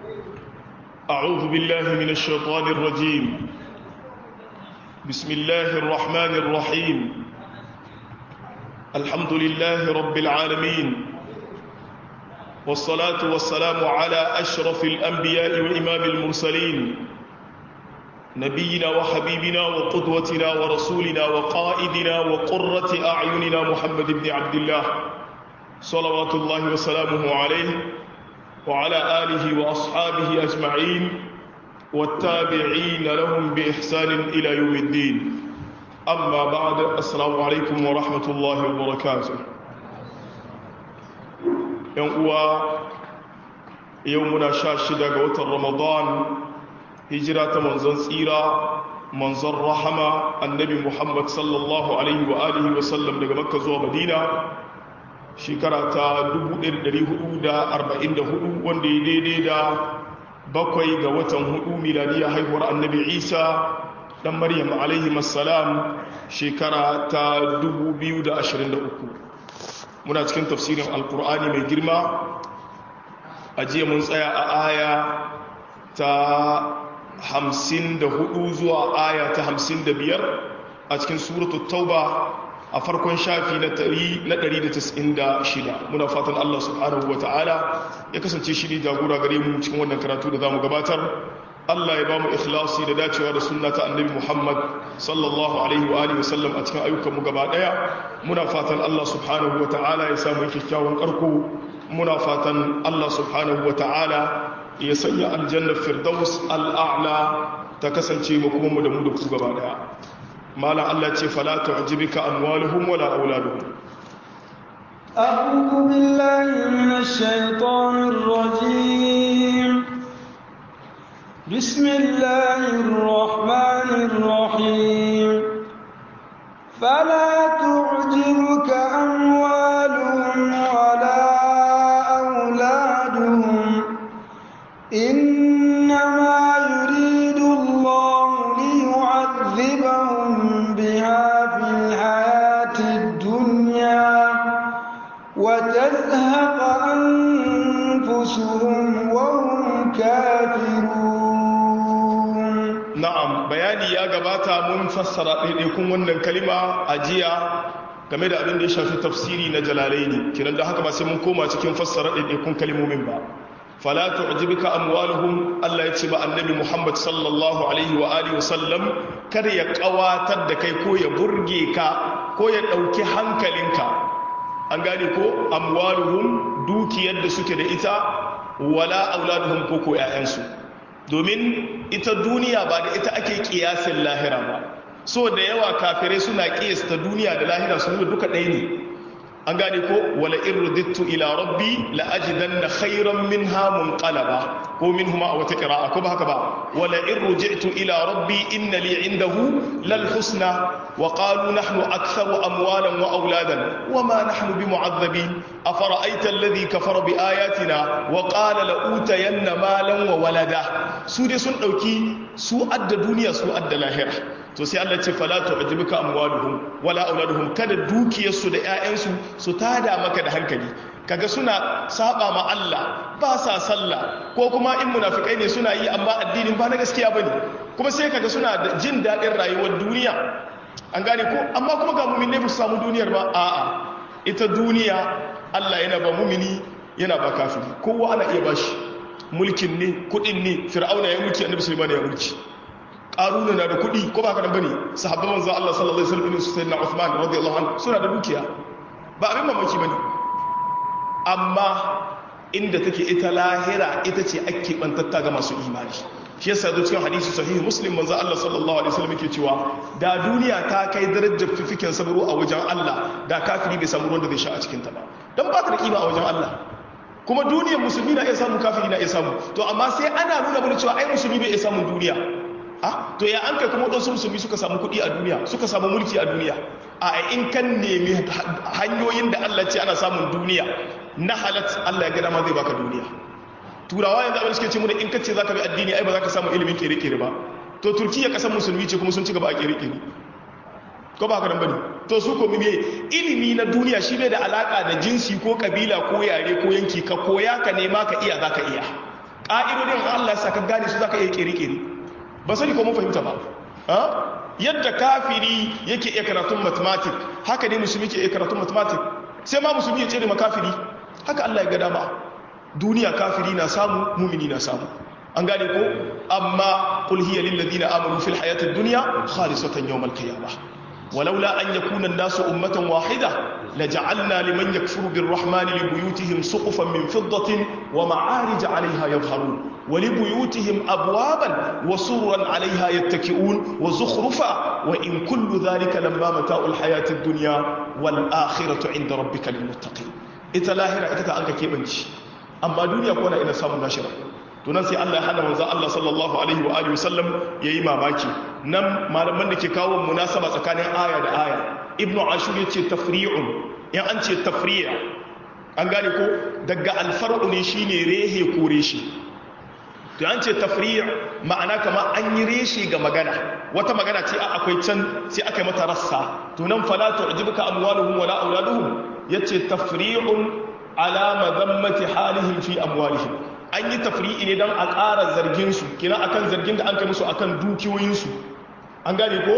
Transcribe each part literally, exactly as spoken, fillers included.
أعوذ بالله من الشيطان الرجيم. بسم الله الرحمن الرحيم. الحمد لله رب العالمين، والصلاة والسلام على أشرف الأنبياء وإمام المرسلين، نبينا وحبيبنا وقدوتنا ورسولنا وقائدنا وقرة أعيننا محمد بن عبد الله صلوات الله وسلامه عليه وعلى آله وأصحابه أجمعين والتابعين لهم بإحسان إلى يوم الدين. أما بعد، السلام عليكم ورحمة الله وبركاته. يوم يومنا شاشدة قوة رمضان، هجرة منزل سيرة منزل رحمة النبي محمد صلى الله عليه وآله وسلم daga Makka zuwa Madina shekara ta dubu ɗaya da ɗari hudu da arba'in da hudu, wanda ya daidai da bakwai ga watan hudu miladiya haihuwar annabi Isa dan Maryam alaihi assalam shekara ta dubu biyu da ashirin da uku. Muna cikin tafsirin alkur'ani mai girma. A jiya mun tsaya a aya ta hamsin da hudu zuwa aya ta hamsin da biyar a cikin suratul tauba a farkon shafi na ɗari da tasa'in da shida. Muna fatan Allah subhanahu wa ta'ala ya kasance shi ne jagora gare mu cikin wannan karatu da za mu gabatar. Allah ya ba mu ikhlasi da dacewa da sunna ta annabi Muhammad sallallahu alaihi wa alihi wasallam a cikin ayyukanmu gaba daya. Muna fatan Allah subhanahu wa ta'ala ya samu kyakkyawan karko. Muna fatan Allah subhanahu wa ta'ala ya sanya aljannar firdaus al'a'la ta kasance mu kuma mu da mu da ku gaba daya. مالا الله تي فلا تعجبك أموالهم ولا أولادهم. أعوذ بالله من الشيطان الرجيم. بسم الله الرحمن الرحيم. فلا تعجبك أموالهم ولا أولادهم، إنما يريد الله ليعذبهم بها في الحياة الدنيا وتزهق أنفسهم وهم كافرون. نعم، بياني يا جباتا منفسر لكم wannan kalima ajiya game da abin da ya shafi tafsiri na Jalalaini. Kiran da haka ba sai mun koma cikin fassara ɗaiɗaikun kalimomin ba. fala tu'jibka amwaluhum, Allah ya ce ba annabi Muhammad sallallahu alaihi wa alihi wasallam kada ya kawatar da kai ko ya burge ka ko ya dauki hankalinka. An gane ko amwaluhum, dukiyar da suke da ita, wala auladuhum ko ko ƴaƴansu, domin ita duniya ba da ita ake kiyasin lahira ba. So da yawa kafirai suna kiyasta duniya da lahira su duka ɗaya ne. An gane ko wala irudittu ila rabbi la ajidanna khayran minha munqalaba ko minhuma aw taqra'a ko ba haka ba. wala irji'tu ila rabbi inna li 'indahu lal husna wa qalu nahnu aktharu amwalan wa auladan wama nahnu bimu'adhabin afara'aita alladhi kafara bi ayatina wa qala la utayanna malan wa walada. Su dai sun dauki su adda duniya su adda lahira. To sai Allah ce fala tu'jibuka amwaluhum wala auladuhum, kada dukiyarsu da ƴaƴansu su tada maka da hankali. Kaga suna saba ma Allah, ba sa sallah, ko kuma in munafikai ne suna yi amma addinin ba na gaskiya bane. Kuma sai kaga suna da jin dadin rayuwar duniya. An gane ko amma kuma ga mu'min ne ba su samu duniyar ba. A'a, ita duniya Allah yana ba mu'mini yana ba kafiri. Kowa ana iya bashi mulkin ne, kudin ne. Fir'auna ya mulki, Annabi Sulaiman ya mulki. Ƙaruna na da kuɗi ko ba ka nan bane. Sahabban manzo Allah sallallahu alaihi wasallam su sayyidina Uthman radiyallahu anhu suna da dukiya, ba abin mamaki bane. Amma inda take ita lahira ita ce ake bantatta ga masu imani. Shi yasa zo cikin hadisi sahihi Muslim manzo Allah sallallahu alaihi wasallam yake cewa da duniya ta kai darajar fifikin sabro a wajen Allah, da kafiri bai samu ruwan da zai sha a cikin ta ba, dan ba ta da kima a wajen Allah. Kuma duniyar musulmi na iya samu, kafiri na iya samu. To amma sai ana nuna mana cewa ai musulmi bai iya samun duniya. Ah, to ya an kai kuma waɗansu musulmi suka samu kuɗi a duniya, suka samu mulki a duniya. A in kan nemi hanyoyin da Allah ce ana samun duniya na halat, Allah ya gada ma zai baka duniya. Turawa yanzu abin suke ce mu da in kace zaka bi addini ai ba za ka samu ilimin kere-kere ba. To Turkiya kasan musulmi ce kuma sun ci gaba a kere-kere. Ko ba haka nan bane? To su ko me ilimi na duniya shi bai da alaka da jinsi ko kabila ko yare ko yanki, ka koya ka nema ka iya zaka iya. ƙa'idodin Allah sa ka gane su zaka iya kere-kere ba sani ko mun fahimta ba yadda kafiri yake iya karatun mathematics haka ne musulmi ke iya karatun mathematics sai ma musulmi ya tsere makafiri haka Allah ya ga dama duniya kafiri na samu mumini na samu an gane ko amma qul hiya lil ladina amanu fil hayatid dunya khalisatan yawm al qiyamah walaula an yakuna an-nasu ummatan wahida laja'alna liman yakfuru birrahmani libuyutihim suqufan min fiddatin wa ma'arij 'alayha yadhharun wa libuyutihim abwaban wa surran 'alayha yattaki'un wa zukhrufa wa in kullu dhalika lamma mata'ul hayatid dunya wal akhiratu 'inda rabbika lil muttaqin ita lahira ita ta anka kebanci amma duniya ko na ina samun nashira to nan sai Allah ya hana manzo Allah sallallahu alaihi wa alihi wasallam yayi mamaki nan malaman da ke kawo munasaba tsakanin aya da aya ibnu ashur yace tafri'un in an ce tafri'a an gane ko daga alfar'u ne shine rehe ko reshi to an ce tafri' ma'ana kama an yi reshi ga magana wata magana ce a akwai can sai aka yi mata rassa to nan fala tu'jibuka amwaluhum wala auladuhum yace tafri'un ala madammati halihim fi amwalihim an yi tafri'i ne don a ƙara zarginsu kina akan zargin da an kai musu akan dukiyoyinsu an gane ko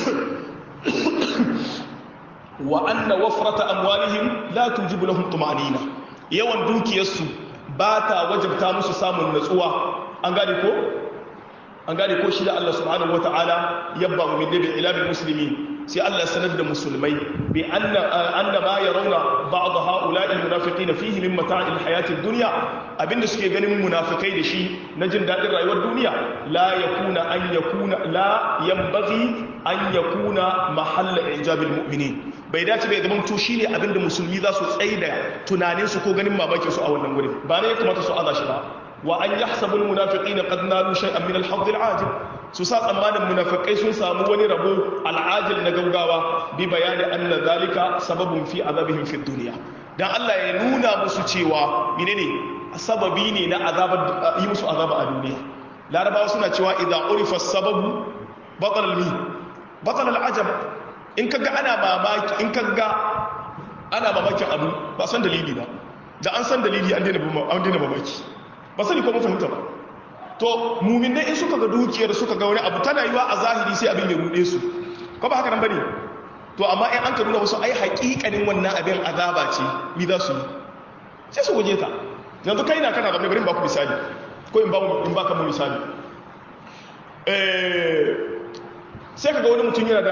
wa anna wafrata amwalihim la tujibu lahum tumanina yawan dukiyarsu ba ta wajabta musu samun natsuwa an gane ko an gane ko shi da Allah subhanahu wataala yabba mu min nabi ila bil muslimin sai Allah sanar da musulmai bi anna anna ma yarawna ba'd ha'ula'i munafiqina fihi min mata'il hayatid dunya abinda suke ganin munafikai da shi na jin dadin rayuwar duniya la yakuna an yakuna la yanbaghi an yakuna mahalla ijabil mu'minin bai dace bai zaman to shine abinda musulmi za su tsaida tunanin su ko ganin mamakin su a wannan gurin ba ne ya kamata su aza shi ba wa an yahsabul munafiqina qad nalu shay'an min al-hadd al-ajil su sa tsammanin munafikai sun samu wani rabo al-ajil na gaugawa bi bayani anna zalika sababun fi azabihim fi dunya dan Allah ya nuna musu cewa menene sababi ne na azabar yi musu azaba a duniya larabawa suna cewa idza urifa as-sababu batal al-mi batal al-ajab in kaga ana mamaki in kaga ana mamakin abu ba san dalili ba da an san dalili an daina an daina mamaki ba sani ko mun fahimta ba to mumin dai in suka ga dukiyar suka ga wani abu tana yiwa a zahiri sai abin ya rude su ko ba haka nan bane to amma in an ka nuna wasu ai haƙiƙanin wannan abin azaba ce mi za su yi sai su guje ta yanzu kai na kana da bari ba ku misali ko in ba mu in ba ka mu misali eh sai kaga wani mutum yana da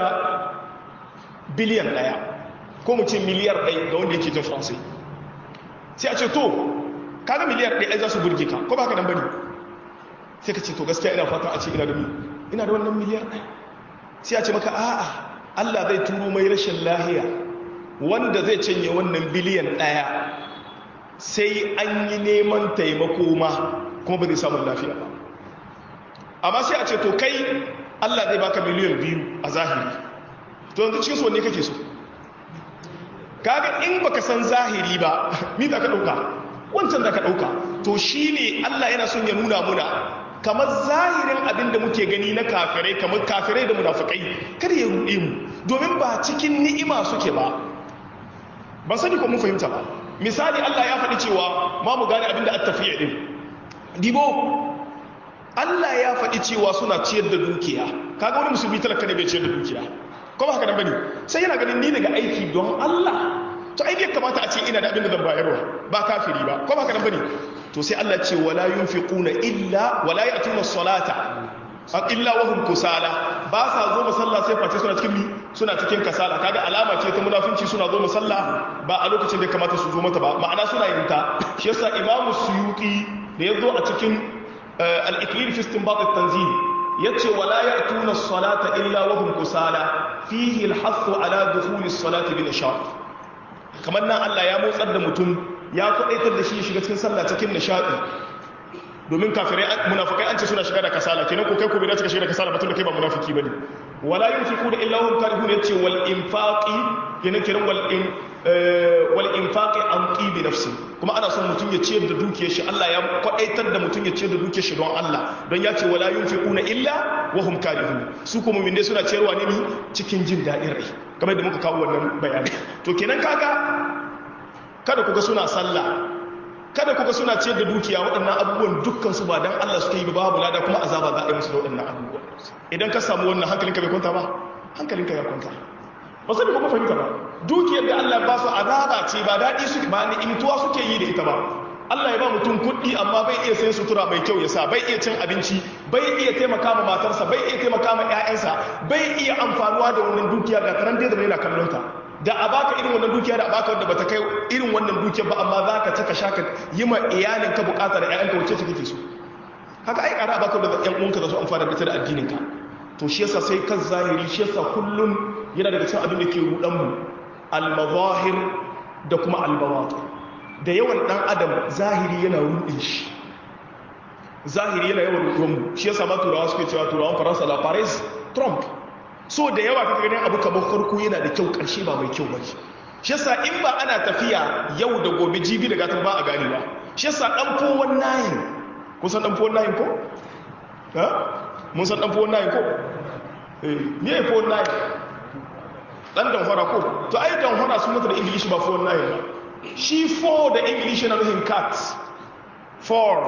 biliyan daya ko mu ce miliyar ɗaya ga wanda yake jin faransai sai a ce to kaga miliyar ɗaya za su burge ka ko ba haka nan bane sai ka ce to gaskiya ina fata a ce ina da ina da wannan miliyar ɗaya sai a ce maka a'a Allah zai turo mai rashin lahiya wanda zai canye wannan biliyan ɗaya sai an yi neman taimako ma kuma ba zai samun lafiya ba amma sai a ce to kai Allah zai baka miliyan biyu a zahiri to yanzu cikin su wanne kake so kaga in baka san zahiri ba ni za ka ɗauka wancan da ka ɗauka to shi ne Allah yana son ya nuna muna kamar zahirin abin da muke gani na kafirai kamar kafirai da munafikai kada ya ruɗe mu domin ba cikin ni'ima suke ba ba sani ko mun fahimta ba misali Allah ya faɗi cewa ma mu gane abin da at-tafiya din dibo Allah ya faɗi cewa suna ciyar da dukiya kaga wani musulmi talaka ne bai ciyar da dukiya ko ba haka nan bane sai yana ganin ni daga aiki don Allah to ai bai kamata a ce ina da abin da zan bayarwa ba kafiri ba ko ba haka nan bane to sai Allah ce wala yunfiquna illa wala ya'tuna as-salata illa wa hum kusala ba sa zo musalla sai face suna cikin suna cikin kasala kaga alama ce ta munafinci suna zo musalla ba a lokacin da ya kamata su zo mata ba ma'ana suna yin ta shi yasa Imam Suyuti da ya zo a cikin al-iqlil fi istinbat at-tanzil yace wala ya'tuna as-salata illa wa hum kusala fihi al-hasu ala dukhul as-salati bi nashat kamar nan Allah ya motsar da mutum ya kudaitar da shi ya shiga cikin sallah cikin nishadi domin kafirai munafikai an ce suna shiga da kasala kenan ko kai ko bai dace ka shiga da kasala ba tunda kai ba munafiki bane wala yunfiquna illa hum karihun yace wal infaqi kenan kenan wal in wal infaqi an qibi nafsi kuma ana son mutum ya ciyar da dukiyar shi Allah ya kwadaitar da mutum ya ciyar da dukiyar shi don Allah don ya ce wala yunfiquna illa wa hum karihun su kuma mu'mini suna ciyarwa ne cikin jin dadin rai kamar da muka kawo wannan bayani to kenan kaga kada ku ga suna sallah kada kuka suna ciyar da dukiya waɗannan abubuwan dukkan su ba dan Allah suke yi ba babu lada kuma azaba za a yi musu da waɗannan abubuwan idan ka samu wannan hankalinka bai kwanta ba hankalinka ya kwanta ba sai kuma fahimta ba dukiyar da Allah ba su azaba ce ba daɗi su ba ni'imtuwa suke yi da ita ba Allah ya ba mutum kuɗi amma bai iya sayan sutura mai kyau ya sa bai iya cin abinci bai iya taimaka ma matarsa bai iya taimaka ma ƴaƴansa bai iya amfanuwa da wannan dukiya ga karan da yana kallon ta da a baka irin wannan dukiya da a baka wanda bata kai irin wannan dukiyar ba amma zaka taka shaka yi ma iyalinka bukata da ƴaƴanka wacce kake so haka ai ƙara a baka da ƴan uwanka da su amfana da ita da addininka to shi yasa sai kan zahiri shi yasa kullun yana daga cikin abin da ke rudan mu al-mazahir da kuma al-bawatin da yawan dan adam zahiri yana rudin shi zahiri yana yawan rudin mu shi yasa ma turawa suke cewa turawan faransa la paris trump so da yawa kaka ganin abu kamar farko yana da kyau karshe ba mai kyau ba shi yasa in ba ana tafiya yau da gobe jibi da gatar ba a gane ba shi yasa dan fowon nayin kun san dan fowon nayin ko ha mun san dan fowon nayin ko eh me fowon nayin dan dan fara ko to ai dan fara sun mutu da english ba fowon nayin ba shi four da english yana nufin cat four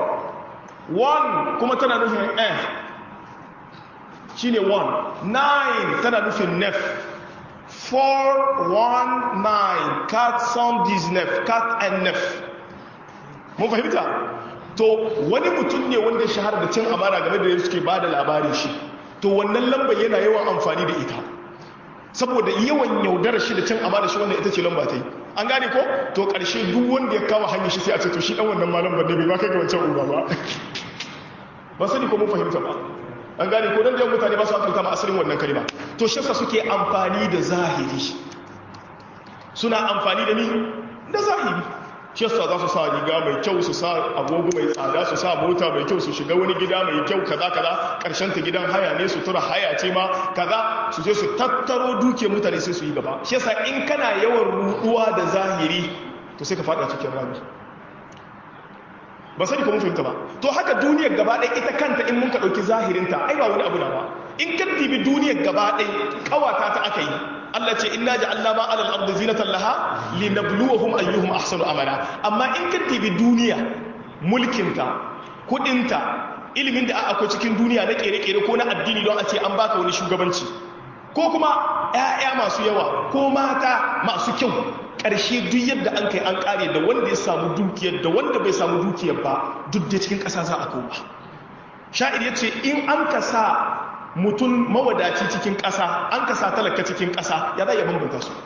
one kuma tana nufin f shi ne one nine tana nufin nef four one nine cat some dis nef cat and nef mun fahimta to wani mutum ne wanda shahara da cin amana game da suke ba da labarin shi to wannan lambar yana yawan amfani da ita saboda yawan yaudar shi da cin amana shi wannan ita ce lamba ta yi an gane ko to ƙarshe duk wanda ya kawo hanyar shi sai a ce to shi ɗan wannan malam ba ne bai ba kai ga wancan uba ba ba sani ko mun fahimta ba an gane ko don da mutane ba su akalta ma asirin wannan kalima to shi yasa suke amfani da zahiri suna amfani da ni da zahiri shi yasa za su sa riga mai kyau su sa agogo mai tsada su sa mota mai kyau su shiga wani gida mai kyau kaza kaza karshen ta gidan haya ne su tura haya ce ma kaza su je su tattaro duke mutane sai su yi gaba shi yasa in kana yawan ruduwa da zahiri to sai ka fada cikin rami ba sani ko mun fahimta ba to haka duniyar gaba ɗaya ita kanta in mun ka ɗauki zahirinta ai ba wani abu na ba in ka dibi duniyar gaba ɗaya kawata ta aka yi Allah ce inna ja'alna ma 'alal ardi zinatan laha linabluwahum ayyuhum ahsanu amala amma in ka dibi duniya mulkinta kudinta ilimin da akwai cikin duniya na kere-kere ko na addini don a ce an baka wani shugabanci ko kuma ƴaƴa masu yawa ko mata masu kyau ƙarshe duk yadda an kai an ƙare da wanda ya samu dukiyar da wanda bai samu dukiyar ba duk da cikin ƙasa za a koma sha'ir ya ce in an ka sa mutum mawadaci cikin ƙasa an ka sa talaka cikin ƙasa ya za ya bambanta su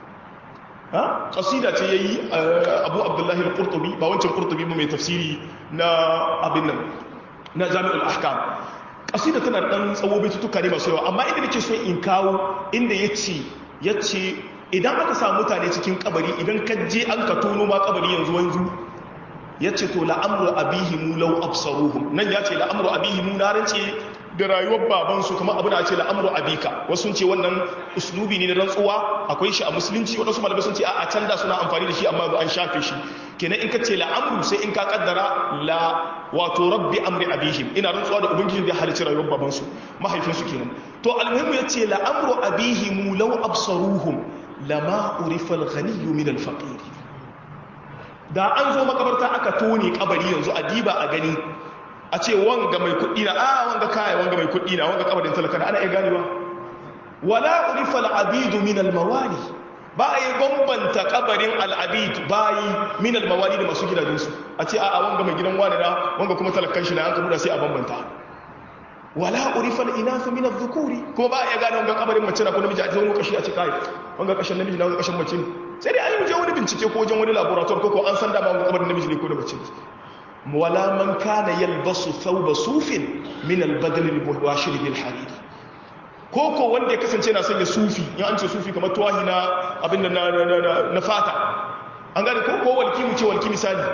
ƙasida ce ya yi abu abdullahi al-qurtubi ba wancan qurtubi mai tafsiri na abin nan na jami'ul ahkam ƙasida tana ɗan tsawo bai tutuka ne masu yawa amma inda nake so in kawo inda ya ce ya ce idan aka sa mutane cikin kabari idan ka je an ka tono ma kabari yanzu wanzu ya ce to la'amru abihimu law absaruhum nan ya ce la'amru abihimu na rance da rayuwar babansu kuma abu da ce la'amru abika wasu sun ce wannan uslubi ne na rantsuwa akwai shi a musulunci wadansu malamai sun ce a can da suna amfani da shi amma an shafe shi kenan in ka ce la'amru sai in ka kaddara la wato rabbi amri abihim ina rantsuwa da ubangiji da halicci rayuwar babansu mahaifinsu kenan to almuhimmu ya ce la'amru abihimu law absaruhum lama urifa al-ghaniyyu min al-faqir da an zo makabarta aka tone kabari yanzu a diba a gani a ce wanga mai kuɗi na a wanga kai wanga mai kuɗi na wanga kabarin talaka na ana iya ganewa wala urifa al-abidu min al-mawali ba a yi bambanta kabarin al-abid bayi min al-mawali da masu gidajensu a ce a wanga mai gidan wani na wanga kuma talakan shi na an kabuda sai a bambanta wala urifa al-inath min adh-dhukuri ko ba a iya gane wanga kabarin mace na ko namiji a ce wani kashi a ce kai wanga kashin namiji na wanga kashin mace ne sai dai an yi wani bincike ko wajen wani laboratoire ko ko an san dama wanga kabarin namiji ne ko na mace ne wala man kana yalbasu thawba sufin min al-badal al-mubashir bil harir ko ko wanda ya kasance na sanya sufi in an ce sufi kamar tuwahi na abin da na fata an gane ko ko walki mu ce walki misali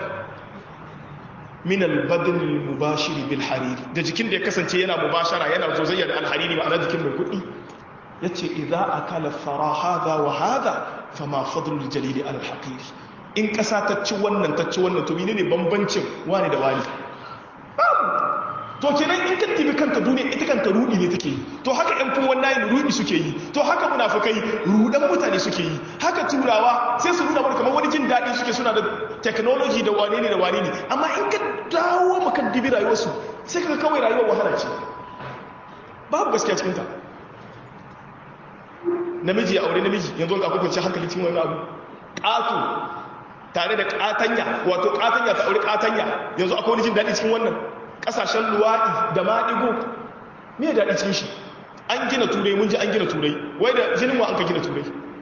min al-badal al-mubashir bil harir da jikin da ya kasance yana mubashara yana zozayya da al-hariri ma'ana jikin mai kudi yace idza akala thara hadha wa hadha fama fadlu al-jalil ala al-haqir in ƙasa ta ci wannan ta ci wannan to ne bambancin wani da wani babu to kenan in ka tibi kanka duniya ita kanta rudi ne take yi to haka yan fuwan nayin rudi suke yi to haka munafikai rudan mutane suke yi haka turawa sai su nuna kamar wani jin daɗi suke suna da technology da wane ne da wane ne amma in ka dawo maka dibi rayuwarsu sai ka kawai rayuwar wahala ce babu gaskiya cikin ta namiji ya aure namiji yanzu ga kukunci hankali cikin wani abu ƙato tare da ƙatanya wato ƙatanya ta aure ƙatanya yanzu akwai wani jin daɗi cikin wannan ƙasashen luwaɗi da maɗigo me daɗi cikin shi an gina turai mun ji an gina turai wai da jinin wa an ka gina turai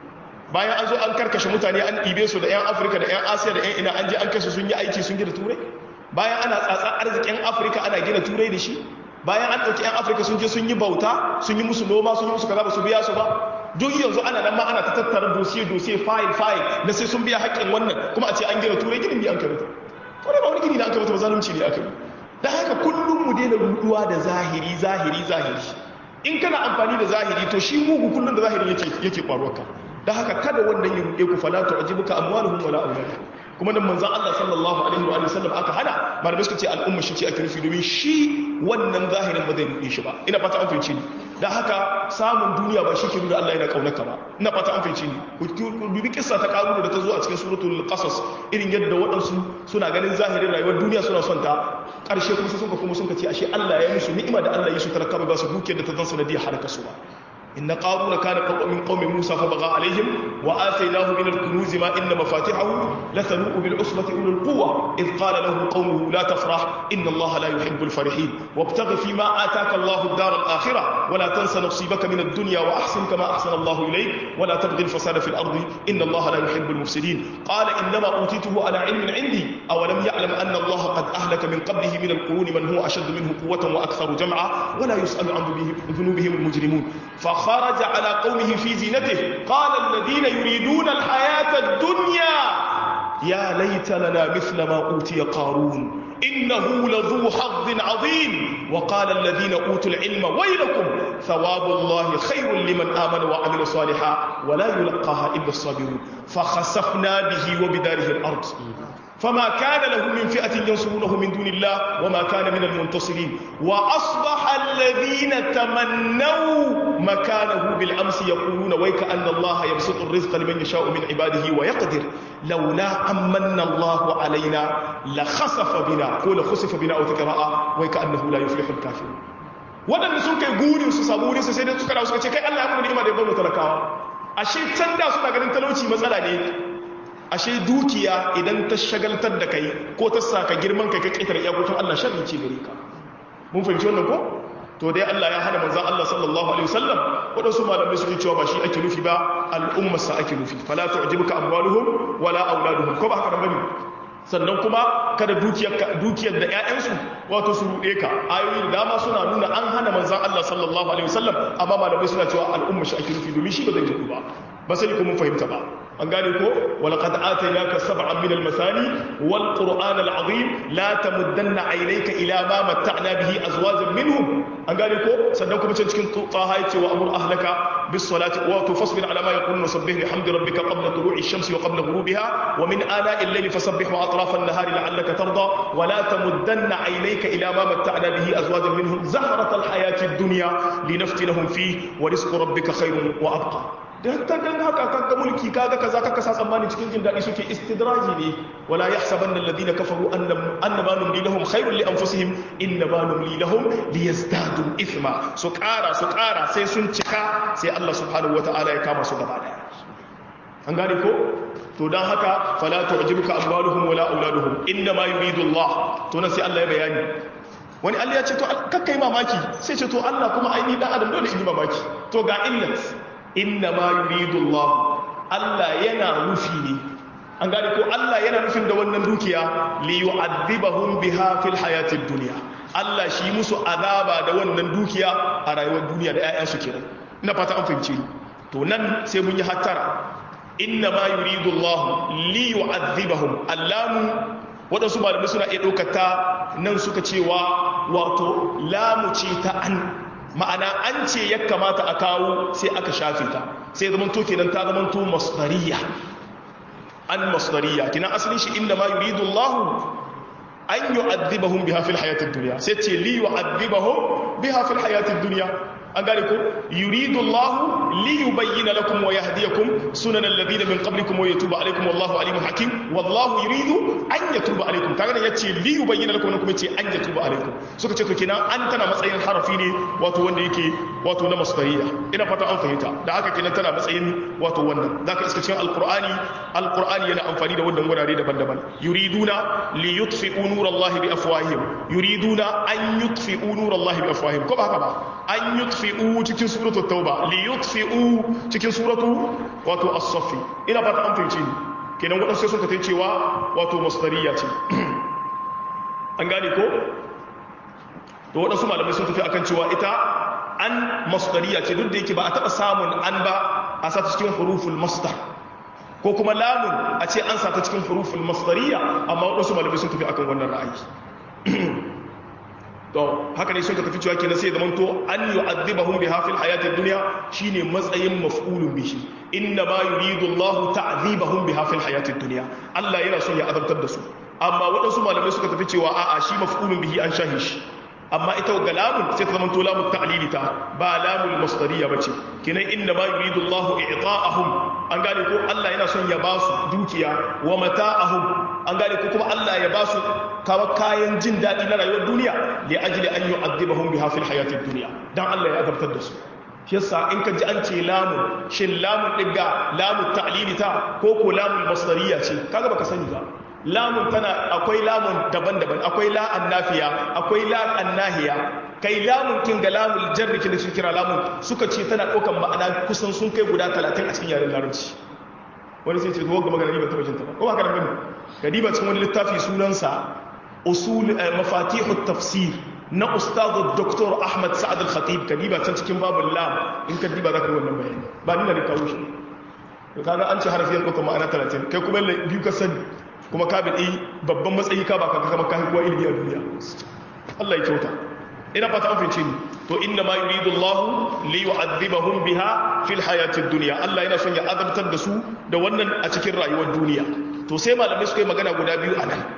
bayan an zo an karkashe mutane an ɗibe su da 'yan afirka da 'yan asiya da 'yan ina an je an kashe sun yi aiki sun gina turai bayan ana tsatsa arzikin afirka ana gina turai da shi bayan an ɗauki 'yan afirka sun je sun yi bauta sun yi musu noma sun yi musu kaza ba su biya su ba duk yanzu ana nan ma ana ta tattara dosiye dosiye fayil fayil na sai sun biya haƙƙin wannan kuma a ce an gina turai ginin ne an kamata turai ba wani gini da an kamata ba zalunci ne aka yi da haka kullum mu daina ruduwa da zahiri zahiri zahiri in kana amfani da zahiri to shi mugu kullum da zahiri yake yake kwaruwarka da haka kada wannan ya rude ku fala tu'jibuka amwaluhum wala auladuhum kuma nan manzon Allah sallallahu alaihi wa sallam aka hana malamai suka ce al'umma shi ce ake nufi domin shi wannan zahirin ba zai rude shi ba ina fata an fahimci ni da haka samun duniya ba shi ke nuna Allah yana kaunarka ba ina fata an fahimci ni ku dubi kissa ta karuna da ta zo a cikin suratul qasas irin yadda waɗansu suna ganin zahirin rayuwar duniya suna son ta ƙarshe kuma sai suka kuma sun ce ashe Allah ya musu ni'ima da Allah ya su talaka ba su dukiyar da ta zan sanadiyar halaka su ba إن قارون كان من قوم موسى فبغى عليهم وآتيناه من الكنوز ما إن مفاتحه لتنوء بالعصبة أولي القوة إذ قال له قومه لا تفرح إن الله لا يحب الفرحين وابتغ فيما آتاك الله الدار الآخرة ولا تنس نصيبك من الدنيا وأحسن كما أحسن الله إليك ولا تبغي الفساد في الأرض إن الله لا يحب المفسدين قال إنما أوتيته على علم عندي أولم يعلم أن الله قد أهلك من قبله من القرون من هو أشد منه قوة وأكثر جمعا ولا يسأل عن ذنوبهم المجرمون خرج على قومه في زينته قال الذين يريدون الحياة الدنيا يا ليت لنا مثل ما أوتي قارون إنه لذو حظ عظيم وقال الذين أوتوا العلم ويلكم ثواب الله خير لمن آمن وعمل صالحا ولا يلقاها إلا الصابرون فخسفنا به وبداره الأرض فما كان له من فئة ينصرونه من دون الله وما كان من المنتصرين وأصبح الذين تمنوا مكانه بالأمس يقولون ويك أن الله يبسط الرزق لمن يشاء من عباده ويقدر لولا أمن الله علينا لخسف بنا قول خسف بنا أو تقراء ويك أنه لا يفلح الكافرون waɗanda sun kai guri su samu wurin su sai dai suka dawo suka ce kai Allah ya mu ni'ima da ya bar mu talakawa ashe can da suna ganin talauci matsala ne ashe dukiya idan ta shagaltar da kai ko ta saka girman kai ka ƙetare iyakokin Allah sharri ce gare ka mun fahimci wannan ko to dai Allah ya hana manzon Allah sallallahu alaihi wasallam wadansu malamai suke cewa ba shi ake nufi ba al'ummar sa ake nufi fala tu'jibuka amwaluhum wala auladuhum ko ba haka bane sannan kuma kada dukiyar dukiyar da ƴaƴansu wato su rude ka ayoyi da dama suna nuna an hana manzon Allah sallallahu alaihi wasallam amma malamai suna cewa al'ummar shi ake nufi domin shi ba zai rudu ba ba sai ko mun fahimta ba an gane ko walaqad atainaka sab'an min al-masani wal qur'an al-azim la tamuddanna aynayka ila ma matta'na bihi azwajan minhum an gane ko sannan kuma cikin taha yace wa amur ahlaka bis salati wa tufasbir ala ma yaquluna sabbih bihamdi rabbika qabla tulu'i ash-shamsi wa qabla ghurubiha wa min ana'i al-layli fasabbih wa atraf an-nahari la'allaka tarda wa la tamuddanna aynayka ila ma matta'na bihi azwajan minhum zahrat al-hayati ad-dunya linaftinahum fihi wa rizqu rabbika khayrun wa abqa dan ta dan haka kaga mulki kaga kaza kaka sa tsammani cikin jin dadi suke istidraji ne wala yahsabanna alladhina kafaru annam annama numli lahum khairul li anfusihim innama numli lahum liyazdadu ithma su kara su kara sai sun cika sai Allah subhanahu wataala ya kama su gaba daya an gane ko to dan haka fala tu'jibuka amwaluhum wala auladuhum innama yuridu Allah to nan sai Allah ya bayani wani Allah ya ce to kakkai mamaki sai ce to Allah kuma ai ni dan adam dole in yi mamaki to ga illat inna ma yuridu Allah Allah yana nufi ne an gane ko Allah yana nufin da wannan dukiya li yu'adhibahum biha fil hayatid dunya Allah shi musu azaba da wannan dukiya a rayuwar duniya da ƴaƴan su kenan ina fata an fahimce ni to nan sai mun yi hattara inna ma yuridu Allah li yu'adhibahum allamu wadansu malamai suna iya daukar ta nan suka cewa wato lamu ce ta an ma'ana an ce ya kamata a kawo sai aka shafe ta sai zaman to kenan ta zaman to masdariya an masdariya kina asalin shi inda ma yuridu Allah an yu'adhibahum biha fil hayatid dunya sai ce li yu'adhibahum biha fil hayatid dunya an gane ko yuridu Allah li yubayyana lakum wa yahdiyakum sunanal ladina min qablikum wa yatuba alaykum wallahu alimun hakim wallahu yuridu an yatuba alaykum kaga ne yace li yubayyana lakum kuma yace an yatuba alaykum suka ce to kenan an tana matsayin harafi ne wato wanda yake wato na masdariya ina fata an fahimta da haka kenan tana matsayin wato wannan zaka iska cikin alqur'ani alqur'ani yana amfani da wannan gurare daban-daban yuriduna li yutfi'u nurallahi bi afwahihim yuriduna an yutfi'u nurallahi bi afwahihim ko ba haka ba an yutfi yutfi'u cikin suratu tauba li yutfi'u cikin suratu wato as-saff ina fata an fahimci ni kenan wadansu sai suka tace cewa wato masdariya ce an gane ko to wadansu malamai sun tafi akan cewa ita an masdariya ce duk da yake ba a taba samun an ba a sa cikin huruful masdar ko kuma lamun a ce an sa ta cikin huruful masdariya amma wadansu malamai sun tafi akan wannan ra'ayi to haka ne suka tafi cewa kenan sai zaman to an yu'adhibahum biha fil hayatid dunya shine matsayin maf'ulun bihi inna ma yuridu Allahu ta'dhibahum biha fil hayatid dunya Allah yana son ya azabtar da su amma wadansu malamai suka tafi cewa a'a shi maf'ulun bihi an shahi shi amma ita ga lamun sai ta zaman to lamun ta'lili ta ba lamul masdariya bace kenan inna ma yuridu Allahu i'ta'ahum an gane ko Allah yana son ya ba su dukiya wa mata'ahum an gane ko kuma Allah ya ba su kayan jin daɗi na rayuwar duniya li ajli an yu'adhibahum biha fil hayatid dunya dan Allah ya azabtar da su shi yasa in ka ji an ce lamun shin lamun digga lamun ta'lili ta ko ko lamun masdariya ce kaga baka sani ba lamun tana akwai lamun daban-daban akwai la annafiya akwai la annahiya kai lamun kin ga lamul jarri kin da su kira lamun suka ce tana ɗaukan ma'ana kusan sun kai guda talatin a cikin yaren larabci wani sai ce to wanda magana ni ban taɓa jin ta ba ko haka nan bane kadiba cikin wani littafi sunansa usul mafatihut tafsir na ustadu doktor Ahmad Sa'ad al-Khatib kadiba can cikin babul lam in kadiba zaka yi wannan bayani ba ni na kawo shi to kaga an ce harfiyan ɗaukan ma'ana talatin kai kuma biyu ka sani kuma ka bi babban matsayi ka ba ka kama ka kuwa ilimi a duniya Allah ya kyauta ina fata an fince ni to inna ma yuridu Allah li yu'adhibahum biha fil hayatid dunya Allah yana son ya azabtar da su da wannan a cikin rayuwar duniya to sai malamai suka yi magana guda biyu anan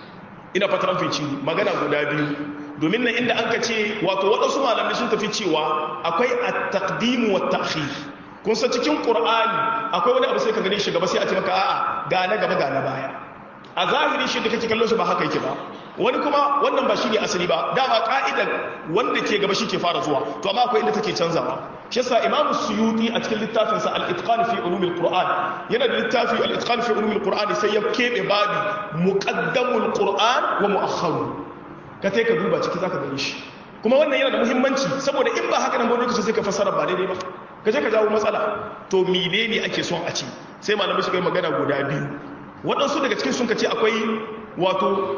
ina fata an fince ni magana guda biyu domin nan inda an ka ce wato wadansu malamai sun tafi cewa akwai at-taqdim wa at-ta'khir kun san cikin Qur'ani akwai wani abu sai ka gane shi gaba sai a ce maka a'a ga na gaba ga na baya a zahiri shi da kake kallon shi ba haka yake ba wani kuma wannan ba shi ne asali ba dama ka'idar wanda ke gaba shi ke fara zuwa to amma akwai inda take canzawa shi yasa Imam Suyuti a cikin littafinsa al-Itqan fi ulum al-Qur'an yana da littafi al-Itqan fi ulum al-Qur'an sai ya kebe babi muqaddamul Qur'an wa mu'akhkharu ka tai ka duba ciki zaka gani shi kuma wannan yana da muhimmanci saboda in ba haka nan ba lokacin sai ka fassara ba daidai ba ka je ka jawo matsala to menene ake son a ci sai malamai suka yi magana guda biyu waɗansu daga cikin sun kace akwai wato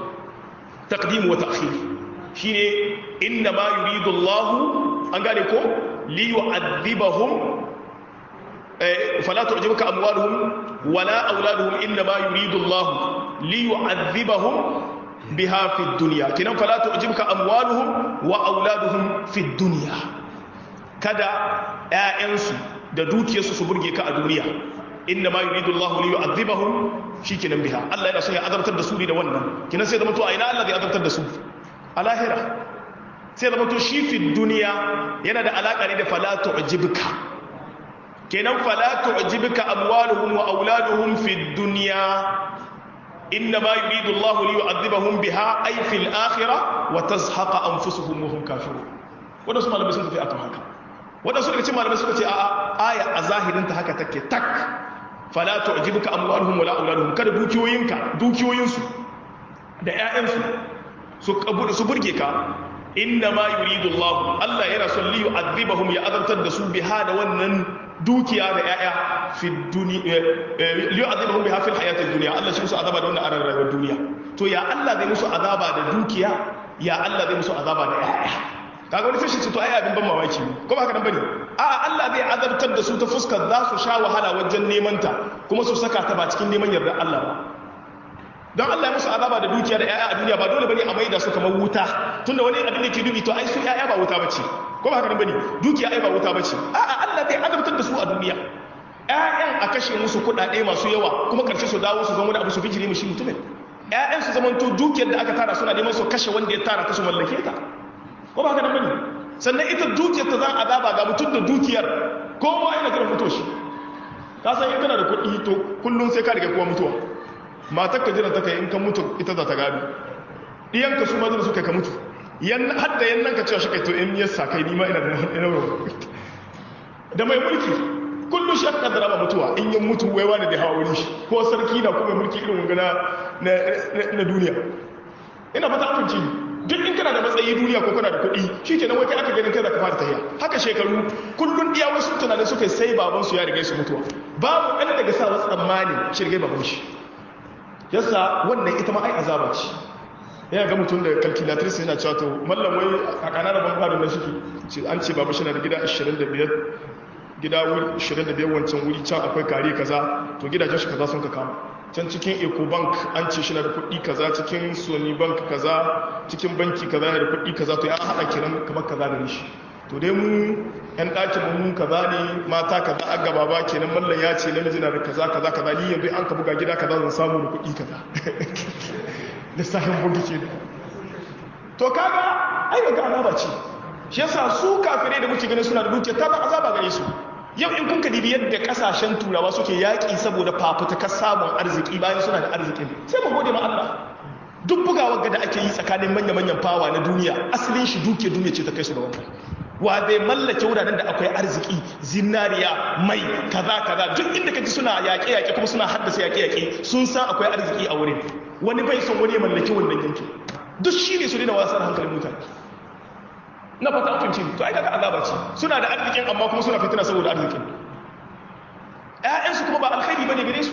taqdim wa ta'khir shine inna ma yuridu Allah an gane ko li yu'adhibahum fala tu'jibuka amwaluhum wala auladuhum inna ma yuridu Allah li yu'adhibahum biha fi dunya kinan fala tu'jibuka amwaluhum wa auladuhum fi dunya kada ƴaƴansu da dukiyarsu su burge ka a duniya inna ma yuridu Allah li yu'adhibahum shikenan biha Allah yana son ya azabtar da su ne da wannan kinan sai zama to a ina Allah zai azabtar da su a lahira sai zama to shi fi duniya yana da alaka ne da fala tu'jibka kenan fala tu'jibka amwaluhum wa auladuhum fi dunya inna ma yuridu Allah li yu'adhibahum biha ay fil akhirah wa tazhaqa anfusuhum wa hum kafirun wadansu malamai sun tafi akan haka wadansu daga cikin malamai suka ce a'a aya a zahirin ta haka take tak fala tu'jibuka amwaluhum wala auladuhum kada dukiyoyinka dukiyoyinsu da ƴaƴansu su kabu su burge ka inna ma yuridu Allah Allah yana son li yu'adhibahum ya azabtar da su biha da wannan dukiya da ƴaƴa fi dunya li yu'adhibahum biha fil hayatid dunya Allah shi musu azaba da wannan aran rayuwar duniya to ya Allah zai musu azaba da dukiya ya Allah zai musu azaba da ƴaƴa kaga wani sai to ai abin ban mamaki ko ba haka nan bane a Allah zai azabtar da su ta fuskar za su sha wahala wajen neman ta kuma su saka ta ba cikin neman yardar Allah ba don Allah ya musu azaba da dukiya da ƴaƴa a duniya ba dole bane a maida su kamar wuta tunda wani abin da ke dubi to ai su ƴaƴa ba wuta bace ko ba haka nan bane dukiya ai ba wuta bace a'a Allah zai azabtar da su a duniya ƴaƴan a kashe musu kuɗaɗe masu yawa kuma karshe su dawo su zama wani abu su bijire mu shi mutumin ƴaƴan su zamanto dukiyar da aka tara suna neman su kashe wanda ya tara ta su mallake ta ko ba haka nan bane sannan ita dukiyar ta zan azaba ga mutum da dukiyar kowa yana kira mutuwa shi ka san in kana da kuɗi to kullum sai ka riga kowa mutuwa matar ka jira ta kai in ka mutu ita za ta gado diyan ka su ma zan su kai ka mutu yan hadda yan nan ka cewa shi kai to in yasa kai ni ma ina da ina da mai mulki kullum shi aka kaddara ma mutuwa in yin mutu wai wani da hawa wurin shi ko sarki na kuma mulki irin wangana na duniya ina fata afinci duk in kana da matsayi duniya ko kana da kuɗi shi ke nan wai kai aka ganin kai za ka fara tahiya haka shekaru kullum iya wasu tunanin suka sai babansu ya rigai su mutuwa babu ɗan daga sa wasu tsammani shi rigai baban shi yasa wannan ita ma ai azaba ce yana ga mutum da calculatrice yana cewa to mallam wai a kanar ban gado na shi an ce babu shi na da gida ashirin da biyar gida wuri ashirin da biyar wancan wuri can akwai kare kaza to gidajen shi kaza sun ka kama can cikin ecobank an ce shi na da kuɗi kaza cikin sony bank kaza cikin banki kaza yana da kuɗi kaza to ya haɗa kiran kamar kaza da shi to dai mu yan ɗakin mu kaza ne mata kaza an gaba ba kenan mallan ya ce namiji na da kaza kaza kaza ni yanzu an ka buga gida kaza zan samu da kuɗi kaza lissafin bugi ke to kaga ai ga azaba ce shi yasa su kafirai da muke ganin suna da dukiya ta ba azaba gare su yau in kun ka dibi yadda kasashen turawa suke yaƙi saboda fafutukar samun arziki bayan suna da arzikin sai mu gode ma Allah duk bugawar da ake yi tsakanin manya-manyan fawa na duniya asalin shi duke duniya ce ta kai su da wannan wa bai mallake wuraren da akwai arziki zinariya mai kaza kaza duk inda kaji suna yaƙe-yaƙe kuma suna haddasa yaƙe-yaƙe sun san akwai arziki a wurin wani bai son wani ya mallaki wannan yankin duk shi ne su daina wasa da hankalin mutane na fata hukunci to ai kaga azaba ce suna da arzikin amma kuma suna fitina saboda arzikin ƴaƴansu kuma ba alkhairi bane gare su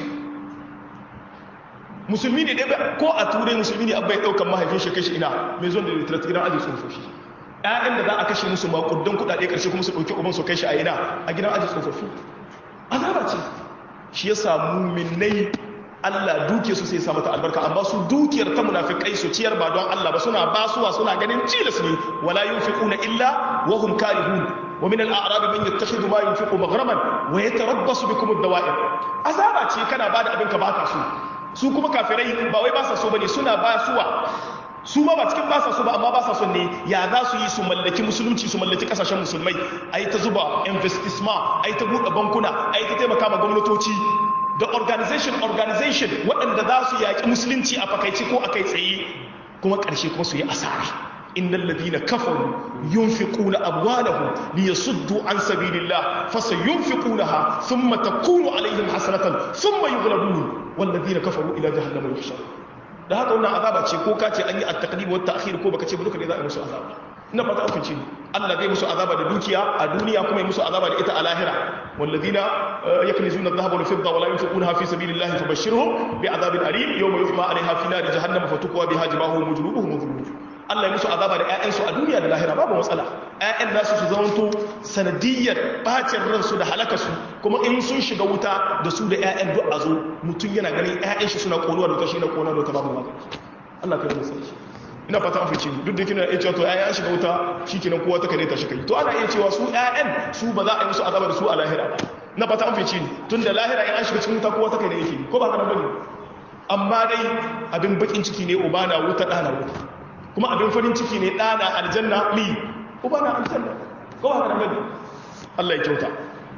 musulmi ne dai ko a turai musulmi ne abba ya daukan mahaifin shi kashi ina mai zuwa da literati gidan aji tsofaffi ƴaƴan da za a kashe musu makudan kuɗaɗe ƙarshe kuma su ɗauki uban su kai shi a ina a gidan aji tsofaffi azaba ce shi ya samu minnai Allah duke su sai sa mata albarka amma su dukiyar ta munafikai su ciyar ba don Allah ba suna basuwa suna ganin cilas ne wala yunfiquna illa wa hum karihun wa min al-a'rab man yattakhidhu ma yunfiqu maghraman wa yatarabbasu bikum ad-dawa'ir azaba ce kana bada abin ka baka su su kuma kafirai ba wai ba sa so bane suna basuwa su ma ba cikin ba sa so ba amma ba sa son ne ya za su yi su mallaki musulunci su mallaki kasashen musulmai ai ta zuba investissement ai ta buɗe bankuna ai ta taimaka ma gwamnatoci da organization organization waɗanda za su yaƙi musulunci a fakaici ko a kai tsaye kuma ƙarshe kuma su yi asara innal ladina kafaru yunfiquna amwalahum liyasuddu an sabilillah fasayunfiqunaha thumma takunu alaihim hasratan thumma yughlabun wal ladina kafaru ila jahannama yuhsharun da haka wannan azaba ce ko ka ce an yi at-taqdim wa at-ta'khir ko baka ce ba duka ne za a yi musu azaba ina fata aukin ce Allah zai musu azaba da dukiya a duniya kuma ya musu azaba da ita a lahira walladina yaknizuna adh-dhahaba wal fidda wa la yunfiqunaha fi sabilillahi fabashshirhum bi'adhabin alim yawma yuhma 'alayha fi nari jahannama fatukwa biha jibahuhum wa junubuhum wa dhunubuhum Allah ya musu azaba da ƴaƴansu a duniya da lahira babu matsala ƴaƴan nasu su zamanto sanadiyyar bacin ransu da halakarsu kuma in sun shiga wuta da su da ƴaƴan duk a zo mutum yana ganin ƴaƴan shi suna konuwa da wuta shi na konuwa da wuta babu magana Allah ka yi sarki ina fata afici duk da kina iya cewa to ƴaƴan shiga wuta shikenan kowa ta kare ta shi kai to ana iya cewa su ƴaƴan su ba za a yi musu azaba da su a lahira ba ina fata afici tunda lahira in an shiga cikin wuta kowa ta kare yake ko ba kana bane amma dai abin bakin ciki ne uba na wuta ɗana wuta kuma abin farin ciki ne ɗana aljanna li uba na aljanna ko haka nan Allah ya kyauta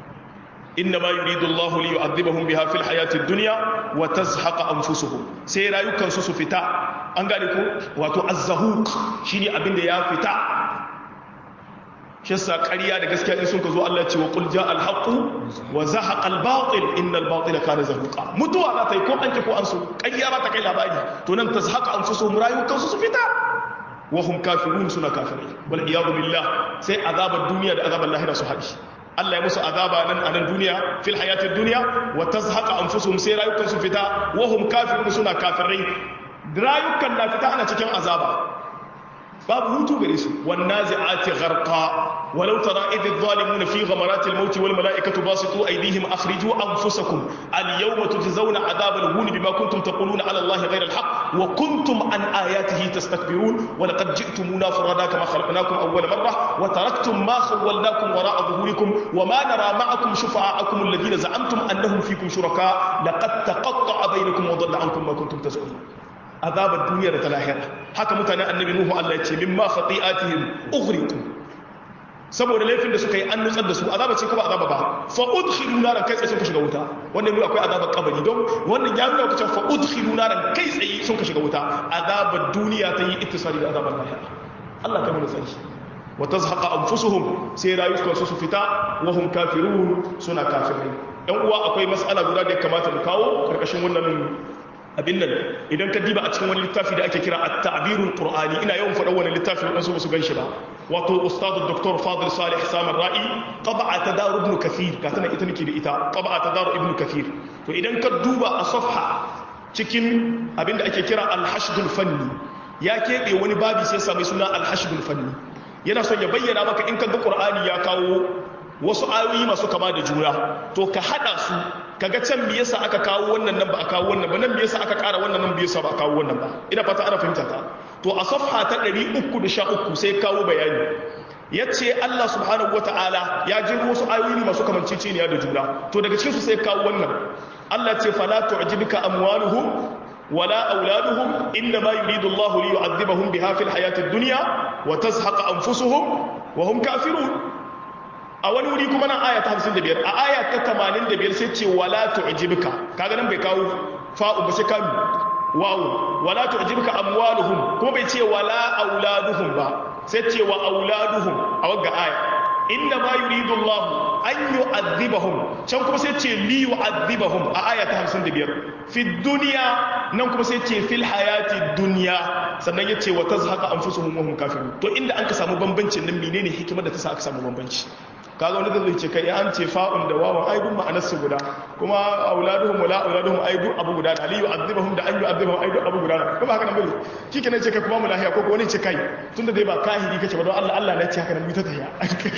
inna ma yuridu Allah li yu'adhibahum biha fil hayati ad-dunya wa tazhaqa anfusuhum sai rayukan su su fita an gane ko wato az-zahuq shine abin da ya fita shi yasa ƙarya da gaskiya in sun ka zo Allah ya ce wa qul ja'a al-haqq wa zahaqa al-batil inna al-batila kana zahuqa mutuwa za ta yi ko an ki ko an so ƙarya ba ta kai labari to nan tazhaqa anfusuhum rayukan su su fita wahum kafirun suna kafirai wal iyadu billah sai azabar duniya da azabar lahira su haɗi Allah ya musu azaba nan a nan duniya fil hayatid dunya wa tazhaqa anfusuhum sai rayukan su fita wahum kafirun suna kafirai rayukan na fita ana cikin azaba babu hutu gare su wan nazi'ati gharqa walau tara idh adh-dhalimuna fi ghamarati al-maut wal mala'ikatu basitu aydihim akhriju anfusakum al-yawma tujzauna 'adhab al-hun bima kuntum taquluna 'ala Allahi ghayra al-haqq wa kuntum an ayatihi tastakbirun wa laqad ji'tumuna furada kama khalaqnakum awwala marrah wa taraktum ma khawwalnakum wara'a dhuhurikum wa ma nara ma'akum shufa'akum alladhina za'amtum annahum fikum shuraka laqad taqatta'a bainakum wa dhalla 'ankum ma kuntum taz'umun azabar duniya da ta lahira haka mutanen annabi nuhu Allah ya ce mimma khati'atihim ughriqu saboda laifin da suka yi an nutsar da su azaba ce kuma azaba ba fa udkhilu naran kai tsaye sun ka shiga wuta wannan ne akwai azabar kabari don wannan ya nuna kucin fa udkhilu naran kai tsaye sun ka shiga wuta azabar duniya ta yi ittisali da azabar lahira Allah kai mu tsari wa tazhaqa anfusuhum sai rayukan su su fita wa hum kafirun suna kafirai dan uwa akwai mas'ala guda da ya kamata mu kawo karkashin wannan abin nan idan ka diba a cikin wani littafi da ake kira at-ta'birul qur'ani ina yawan faɗa wannan littafi wadansu ba su ganshi ba wato ustad doktor fadil salih samar ra'i taba'a tadar ibn kathir ka tana ita nake da ita taba'a tadar ibn kathir to idan ka duba a safha cikin abin da ake kira al-hashdul fanni ya kebe wani babi sai sa mai suna al-hashdul fanni yana son ya bayyana maka in ka ga qur'ani ya kawo wasu ayoyi masu kama da juna to ka hada su kaga can me yasa aka kawo wannan nan ba a kawo wannan ba nan me yasa aka ƙara wannan nan me yasa ba a kawo wannan ba ina fata ana fahimta ta to a safha ta ɗari uku da sha uku sai kawo bayani yace Allah subhanahu wataala ya jiro wasu ayoyi masu kamanceceniya da juna to daga cikin su sai kawo wannan Allah ce fala tu'jibka amwaluhum wala auladuhum inma yuridu Allah li yu'adhibahum biha fil hayatid dunya wa tazhaqa anfusuhum wa hum kafirun a wani wuri kuma nan aya ta hamsin da biyar a aya ta tamanin da biyar sai ce wala tu'jibka kaga nan bai kawo fa'u ba sai ka wawu wala tu'jibka amwaluhum kuma bai ce wala auladuhum ba sai ce wa auladuhum a wagga aya inna ma yuridu Allah an yu'adhibahum can kuma sai ce li yu'adhibahum a aya ta hamsin da biyar fi dunya nan kuma sai ce fil hayati dunya sannan ya ce wa tazhaqa anfusuhum wa hum kafirun to inda an ka samu bambancin nan menene hikimar da ta sa aka samu bambanci kaga wani zai ce kai an ce fa'un da wawan ai duk ma'anar su guda kuma auladuhum wala auladuhum ai duk abu guda da aliyu azibahum da an yu azibahum ai duk abu guda kuma haka nan bane kike ne ce kai kuma mu lahiya ko wani ce kai tunda dai ba kahiri kace ba don Allah Allah ne ce haka nan mu ta tahiya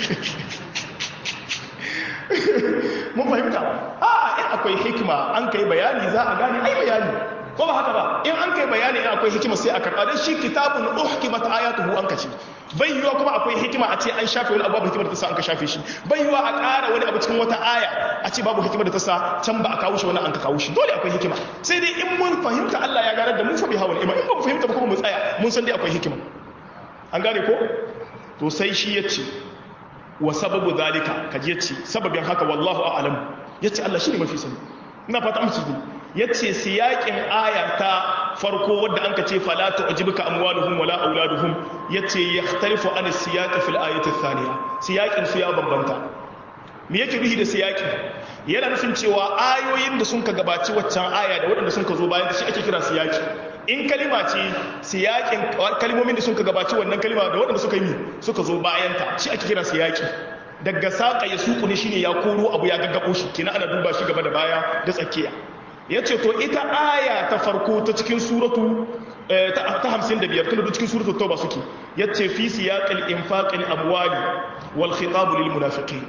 mun fahimta a in akwai hikima an kai bayani za a gane ai bayani ko ba haka ba in an kai bayani in akwai hikima sai a karɓa don shi kitabun uhkimat ayatuhu an kace bai yiwa kuma akwai hikima a ce an shafe wani abu babu hikimar da ta sa an ka shafe shi bai yiwa a ƙara wani abu cikin wata aya a ce babu hikimar da ta sa can ba a kawo shi wani an ka kawo shi dole akwai hikima sai dai in mun fahimta Allah ya ganar da mun fa bi hawan ima in ba mu fahimta ba kuma mu tsaya mun san dai akwai hikima an gane ko to sai shi yace wa sababu zalika kaji yace sababin haka wallahu a'lam yace Allah shi ne mafi sani ina fata amince yace siyakin aya ta farko wadda anka ce fala tu'jibuka amwaluhum wala auladuhum yace yakhtalifu an siyaqi fil ayati thaniya siyakin su ya bambanta me yake ruhi da siyaki yana nufin cewa ayoyin da sun ka gabaci waccan aya da waɗanda sun ka zo bayan da shi ake kira siyaki in kalima ce siyakin kalimomin da sun ka gabaci wannan kalima da waɗanda suka yi suka zo bayan ta shi ake kira siyaki daga saƙa ya suku ne shine ya koro abu ya gaggabo shi kina ana duba shi gaba da baya da tsakiya ya ce to ita aya ta farko ta cikin suratu ta hamsin da biyar tun da cikin suratu tauba suke ya ce fi siyaƙil infaƙil amwali wal khitabu lil munafiqin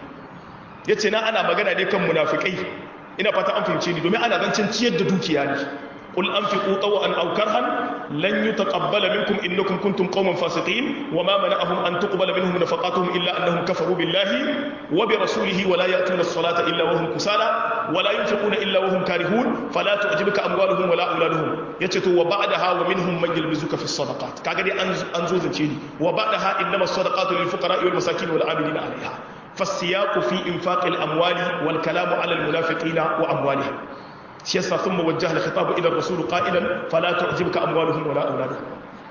ya ce na ana magana ne kan munafiƙai ina fata an fahimce ni domin ana zancen ciyar da dukiya ne قل أنفقوا طوعا أو كرها لن يتقبل منكم إنكم كنتم قوما فاسقين وما منعهم أن تقبل منهم نفقاتهم إلا أنهم كفروا بالله وبرسوله ولا يأتون الصلاة إلا وهم كسالى ولا ينفقون إلا وهم كارهون فلا تعجبك أموالهم ولا أولادهم يتتو وبعدها ومنهم من يلمزك في الصدقات كاغدي أنزو زنشيني وبعدها إنما الصدقات للفقراء والمساكين والعاملين عليها فالسياق في إنفاق الأموال والكلام على المنافقين وأموالهم شيسا ثم وجه الخطاب إلى الرسول قائلا فلا تعجبك أموالهم ولا أولادهم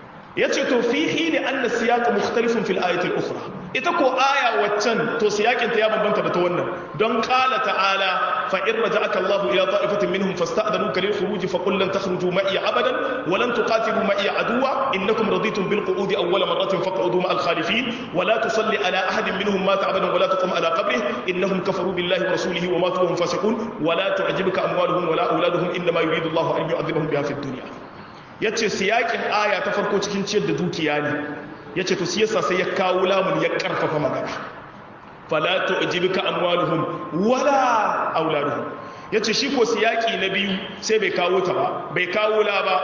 يتشتو في حين أن السياق مختلف في الآية الأخرى إتكو آية واتن تو سياق انتيابا بنت بتونا دون قال تعالى فإن رجعك الله إلى طائفة منهم فاستأذنوك للخروج فقل لن تخرجوا معي أبدا ولن تقاتلوا معي عدوا إنكم رضيتم بالقعود أول مرة فاقعدوا مع الخالفين ولا تصلي على أحد منهم مات أبدا ولا تقم على قبره إنهم كفروا بالله ورسوله وماتوا وهم فاسقون ولا تعجبك أموالهم ولا أولادهم إنما يريد الله أن يعذبهم بها في الدنيا yace siyakin aya ta farko cikin ciyar da dukiya ne yace to siyasa sai ya kawo lamun ya karfafa magana fala tu'jibka amwaluhum wala auladuhum yace shi ko siyaki na biyu sai bai kawo ta ba bai kawo la ba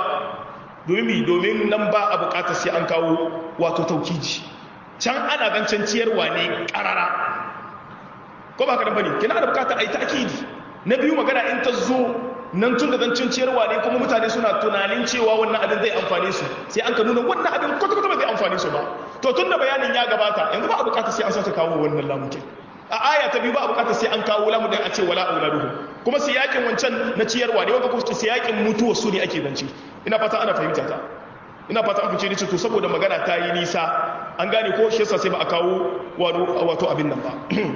domin domin nan ba a bukatar sai an kawo wato taukiji can ana gancan ciyarwa ne karara ko ba ka dan bane kina da bukatar ai ta'kidi na biyu magana in ta zo nan tun da zancin ciyarwa ne kuma mutane suna tunanin cewa wannan abin zai amfane su sai an ka nuna wannan abin kwata-kwata ba zai amfane su ba to tun da bayanin ya gabata yanzu ba a bukata sai an sake kawo wannan lamukin a aya ta biyu ba a bukata sai an kawo lamu dan a ce wala auladuhu kuma siyakin wancan na ciyarwa ne wanda kuma siyakin mutuwa su ne ake zance ina fata ana fahimta ta ina fata an fice ni to saboda magana ta yi nisa an gane ko shi yasa sai ba a kawo wato abin nan ba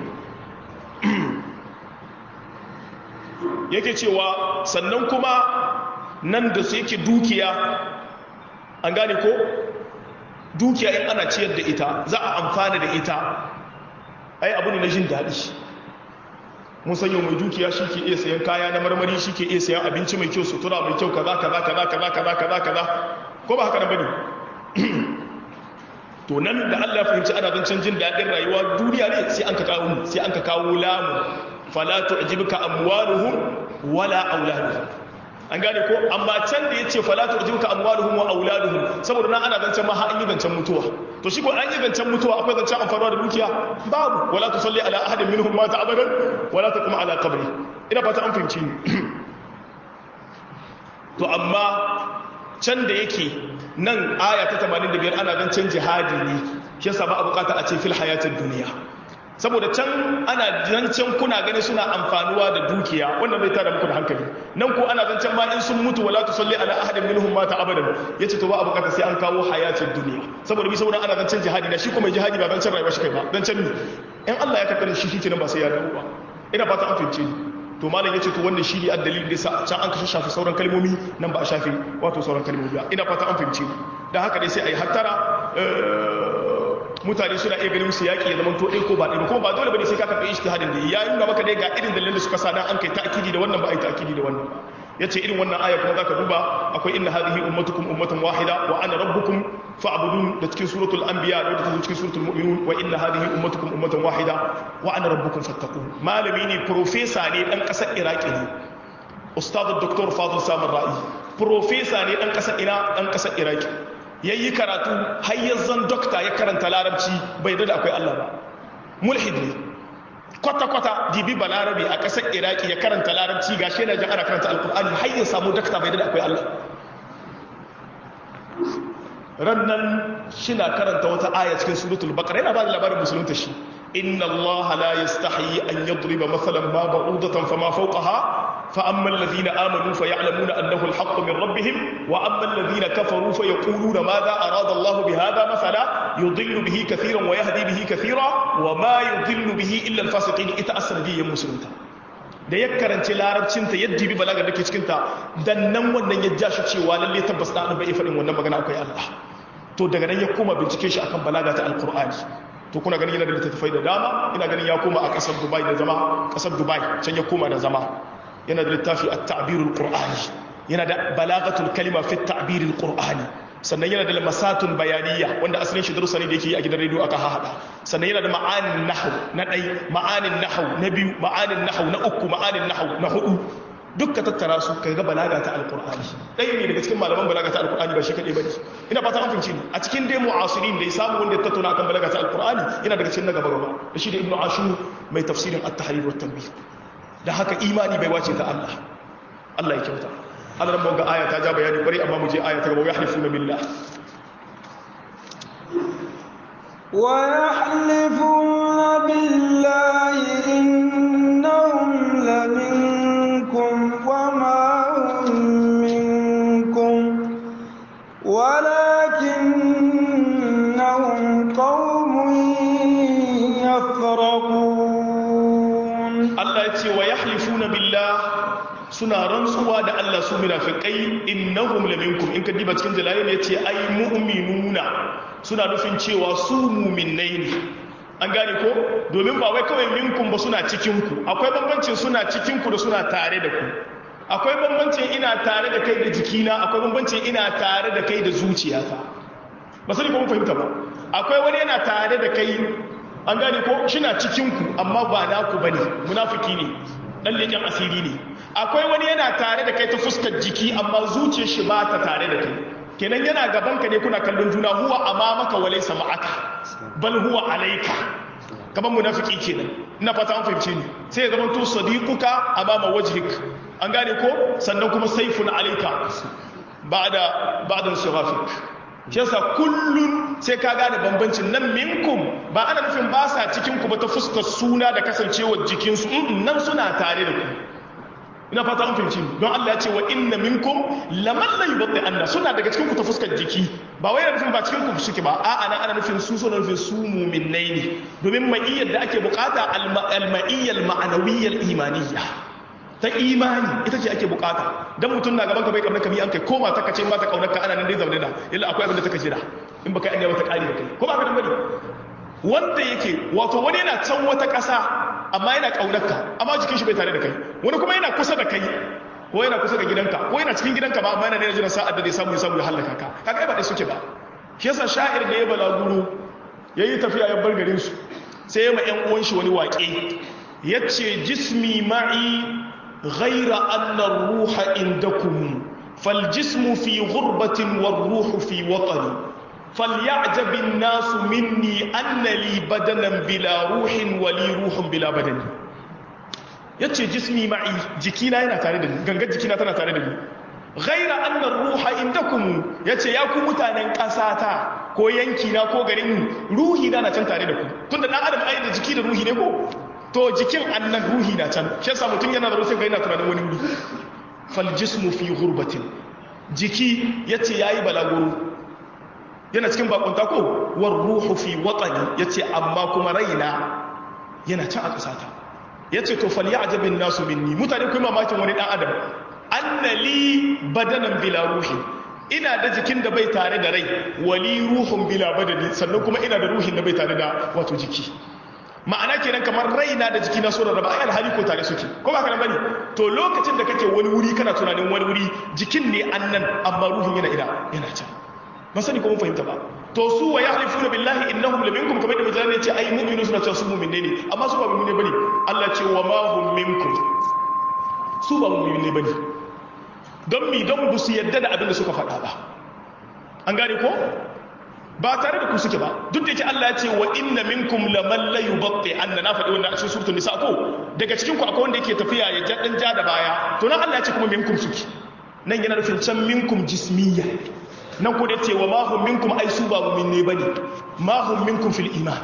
yake cewa sannan kuma nan da su yake dukiya an gane ko dukiya in ana ciyar da ita za a amfana da ita ai abu ne na jin daɗi mun san yau mai dukiya shi ke iya sayan kaya na marmari shi ke iya sayan abinci mai kyau sutura mai kyau kaza kaza kaza kaza kaza kaza kaza ko ba haka nan bane to nan da Allah ya fahimci ana zancen jin daɗin rayuwa duniya ne sai an ka kawo sai an ka kawo lamu fala tu'jibuka amwaluhum wala auladuhum an gane ko amma can da yace fala tu'jibuka amwaluhum wa auladuhum saboda nan ana zancen ma har an yi zancen mutuwa to shi ko an yi zancen mutuwa akwai zancen amfanuwa da dukiya babu wala tusalli ala ahadin minhum mata abadan wala taqum ala qabri ina fata an fahimci ni to amma can da yake nan aya ta tamanin da biyar ana zancen jihadi ne shi yasa ba a bukata a ce fil hayatid duniya saboda can ana zancen kuna gani suna amfanuwa da dukiya wannan bai tada muku da hankali nan ko ana zancen ma in sun mutu wala tusalli ala ahadin minhum mata abadan yace to ba a bukata sai an kawo hayatid duniya saboda bi saboda ana zancen jihadi na shi kuma jihadi ba zancen rayuwa shi kai ba zancen ni in Allah ya kaddara shi shikenan ba sai ya dawo ba ina fata an fahimce ni to malam yace to wannan shi ne addalilin da sa can an kashe shafi sauran kalmomi nan ba a shafi wato sauran kalmomi ba ina fata an fahimce ni dan haka dai sai ayi hattara mutane suna iya ganin su yaƙi ya zama to ɗaya ko ba ɗaya kuma ba dole bane sai ka karɓi ijtihadin da ya nuna maka dai ga irin dalilan da suka sa dan an kai ta'kidi da wannan ba ai ta'kidi da wannan ba yace irin wannan aya kuma zaka duba akwai inna hadhihi ummatukum ummatan wahida wa ana rabbukum fa'budun da cikin suratul anbiya da ta cikin suratul mu'minun wa inna hadhihi ummatukum ummatan wahida wa ana rabbukum fattaqun malami ne professor ne dan kasar iraki ne ustad dr fadil samar ra'i professor ne dan kasar ina dan kasar iraki yayi karatu har yanzan dokta ya karanta larabci bai da akwai Allah ba mulhid ne kwata-kwata dibi balarabe a ƙasar iraki ya karanta larabci ga shi yana jan ana karanta alkur'ani har ya samu dakta bai da akwai Allah rannan shi na karanta wata aya cikin suratul baqara yana ba da labarin musulunta shi inna Allah la yastahi an yadriba mathalan ma ba'udatan fama fawqaha fa amma alladhina amanu fa ya'lamuna annahu al-haqqu min rabbihim wa amma alladhina kafaru fa yaquluna madha arada Allah bihadha mathala yudillu bihi kathiran wa yahdi bihi kathira wa ma yudillu bihi illa al-fasiqin ita asnabiyyan musulunta da ya karanci larabcinta yadda bi balagar da ke cikinta dan nan wannan ya ja shi cewa lalle tabbas da annabi ya faɗin wannan magana akwai Allah to daga nan ya koma bincike shi akan balaga ta alqur'ani to kuna ganin yana da littattafai da dama ina ganin ya koma a kasar Dubai da zama kasar Dubai can ya koma da zama yana da littafi at-ta'birul qur'ani yana da balagatul kalima fi at-ta'biril qur'ani sannan yana da masatun bayaniya wanda asalin shi darussa ne da yake yi a gidan rediyo aka hahada sannan yana da ma'anin nahwu na ɗai ma'anin nahwu na biyu ma'anin nahwu na uku ma'anin nahwu na hudu dukka tattara su kaga balaga ta alqur'ani ɗaya ne daga cikin malaman balaga ta alqur'ani ba shi kadai bane ina fata an fahimci a cikin dai mu'asirin da ya samu wanda ya tattauna akan balaga ta alqur'ani yana daga cikin na gaba gaba da shi da ibnu ashur mai tafsirin at-tahrir wa tanbih da haka imani bai wace ta Allah Allah ya kyauta Allah ran ga aya ta ja bayani bari amma mu je aya ta gaba yahlifuna billah wa yahlifuna billahi innahum laminkum wa ma hum minkum walakinnahum qaumun yafraqun Allah ya ce wa yahlifuna billah suna rantsuwa da Allah su munafiqai innahum laminkum in ka diba cikin jalalin yace ai mu'minuna suna nufin cewa su mu'minnai ne an gane ko domin ba wai kawai minkum ba suna cikin ku akwai bambancin suna cikin ku da suna tare da ku akwai bambancin ina tare da kai da jikina akwai bambancin ina tare da kai da zuciyata ba sai kuma fahimta ba akwai wani yana tare da kai an gane ko shi na cikin ku amma ba naku bane munafiki ne dan leken asiri ne akwai wani yana tare da kai ta fuskar jiki amma zuciyar shi ba ta tare da kai kenan yana gaban ka ne kuna kallon juna huwa amamaka wa laysa ma'aka bal huwa alayka kamar munafiki kenan ina fata an fahimce ni sai ya zama to sadiquka amama wajhik an gane ko sannan kuma saifun alayka ba'da ba'da shirafik shi yasa kullun sai ka gane bambancin nan minkum ba ana nufin ba sa cikin ku ba ta fuskar suna da kasancewar jikin su nan suna tare da ku ina fata an fahimci don Allah ya ce wa inna minkum laman la yubti anna suna daga cikin ku ta fuskar jiki ba wai nufin ba cikin ku suke ba a'a nan ana nufin su suna nufin su mu'minnai ne domin ma'iyyar da ake bukata al-ma'iyyal ma'anawiyyal imaniyya ta imani ita ce ake bukata dan mutum na gaban ka bai kauna ka bi an kai ko mata ka ce ba ta kaunar ka ana nan dai zaune da illa akwai abin da take jira in baka yi wata kari da kai ko ba ka dan bari wanda yake wato wani yana can wata ƙasa amma yana kaunar ka amma jikin shi bai tare da kai wani kuma yana kusa da kai ko yana kusa da gidanka ko yana cikin gidanka ba amma yana ne jiran sa'ad da zai samu ya samu ya halaka ka kaga ai ba dai suke ba shi yasa sha'ir da ya balaguro yayi tafiya ya bar garin su sai ya ma ƴan uwan shi wani waƙe yace jismi ma'i غير أن الروح عندكم فالجسم في غربة والروح في وطني فليعجب الناس مني أن لي بدنا بلا روح ولي روح بلا بدن yace jismi ma'i jikina yana tare da ni gangar jikina tana tare da ni ghaira anna ruha indakum yace ya ku mutanen kasata ko yankina ko garin ruhi na can tare da ku tunda dan adam ai da jiki da ruhi ne ko to jikin annan ruhi na can shi yasa mutum yana da ruhin ga yana tunanin wani wuri fal jismu fi ghurbatin jiki yace yayi balaguro yana cikin bakunta ko war ruhu fi watani yace amma kuma raina yana can a kasata yace to fal ya'jabin nasu minni mutane kuma mamakin wani dan adam annali badanan bila ruhi ina da jikin da bai tare da rai wali ruhun bila badani sannan kuma ina da ruhin da bai tare da wato jiki ma'ana kenan kamar raina da jiki na so rarraba ai alhali ko tare suke ko ba kana bane to lokacin da kake wani wuri kana tunanin wani wuri jikin ne annan amma ruhin yana ina yana can ba sani ko mun fahimta ba to su wa yahlifuna billahi innahum la minkum kamar da mujahid ce ai mu'minu suna cewa su mu'minne ne amma su ba mu'minne bane Allah ce wa ma hum minkum su ba mu'minne bane don mi don bu su yadda da abin da suka faɗa ba an gane ko ba tare da ku suke ba duk da yake Allah ya ce wa inna minkum laman la yubatti anna na faɗi wannan a cikin suratul nisa ko daga cikin ku akwai wanda yake tafiya ya jaddan ja da baya to nan Allah ya ce kuma minkum suke nan yana nufin can minkum jismiyya nan ko da ce wa ma hum minkum ai su ba mu'min ne bane ma hum minkum fil iman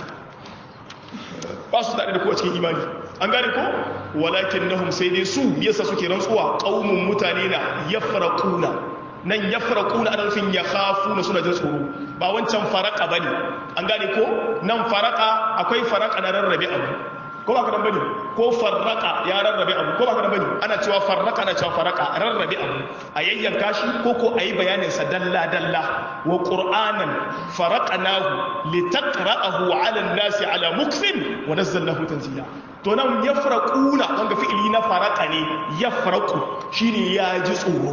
ba su tare da ku a cikin imani an gane ko walakinnahum sai dai su yasa suke rantsuwa qaumun mutane na yafraquna nan yafraquna ana nufin yakhafuna suna jin tsoro ba wancan faraka bane an gane ko nan faraka akwai faraka na rarrabe abu ko ba ka dan bane ko farraka ya rarrabe abu ko ba ka dan bane ana cewa farraka ana cewa faraka rarrabe abu a yayyanka shi ko ko ayi bayanin sa dalla dalla wa qur'anan faraqnahu litaqra'ahu 'ala an-nasi 'ala mukfin wa nazzalnahu tanzila to nan yafraquna wanga fi'ili na faraka ne yafraqu shine ya ji tsoro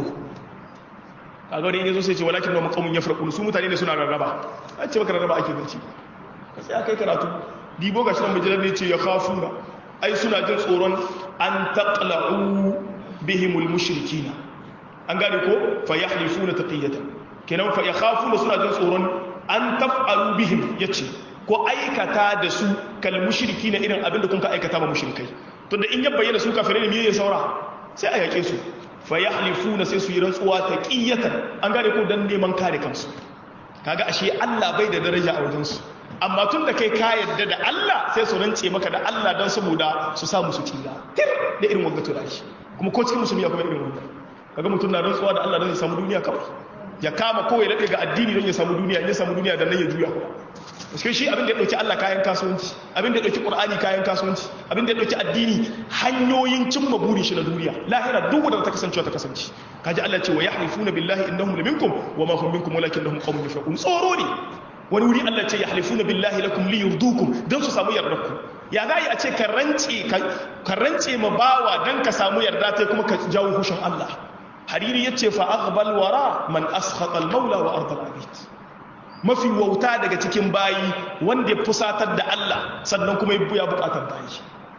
kaga wani yazo sai ce walakin ma qaumun yafraqun su mutane ne suna rarraba a ce baka rarraba ake zanci ka sai akai karatu dibo gashi nan bijiran ne ce ya khafuna ai suna jin tsoron an taqla'u bihimul mushrikina an gane ko fa yahlifuna taqiyatan kenan fa yakhafuna suna jin tsoron an taf'alu bihim yace ko aikata da su kal mushrikina irin abin da kun ka aikata ba mushrikai to da in ya bayyana su kafirai ne me ya saura sai a yake su fa yahlifuna sai su yi rantsuwa taqiyatan an gane ko dan neman kare kansu kaga ashe Allah bai da daraja a wajen su amma tun da kai ka yarda da Allah sai su rance maka da Allah don saboda su samu su tsira tir da irin wanda turashi kuma ko cikin musulmi akwai irin wanda kaga mutum na rantsuwa da Allah don ya samu duniya kawai ya kama ko ya dade ga addini don ya samu duniya ya samu duniya dan nan ya juya kuma sai shi abin da ya dauki Allah kayan kasuwanci abin da ya dauki Qur'ani kayan kasuwanci abin da ya dauki addini hanyoyin cimma burin shi na duniya lahira duk wanda ta kasance ta kasance kaji Allah ce wa yahlifuna billahi innahum laminkum wa ma hum minkum walakinnahum qawmun yafraqun tsoro ne wani wuri Allah ce yahlifuna billahi lakum liyurdukum dan su samu yardarku ya zai a ce ka rance ka rance ma bawa dan ka samu yarda tai kuma ka jawo hushin Allah hariri yace fa aghbal wara man askhata al maula wa arda al abid mafi wauta daga cikin bayi wanda ya fusatar da Allah sannan kuma ya buya bukatar bayi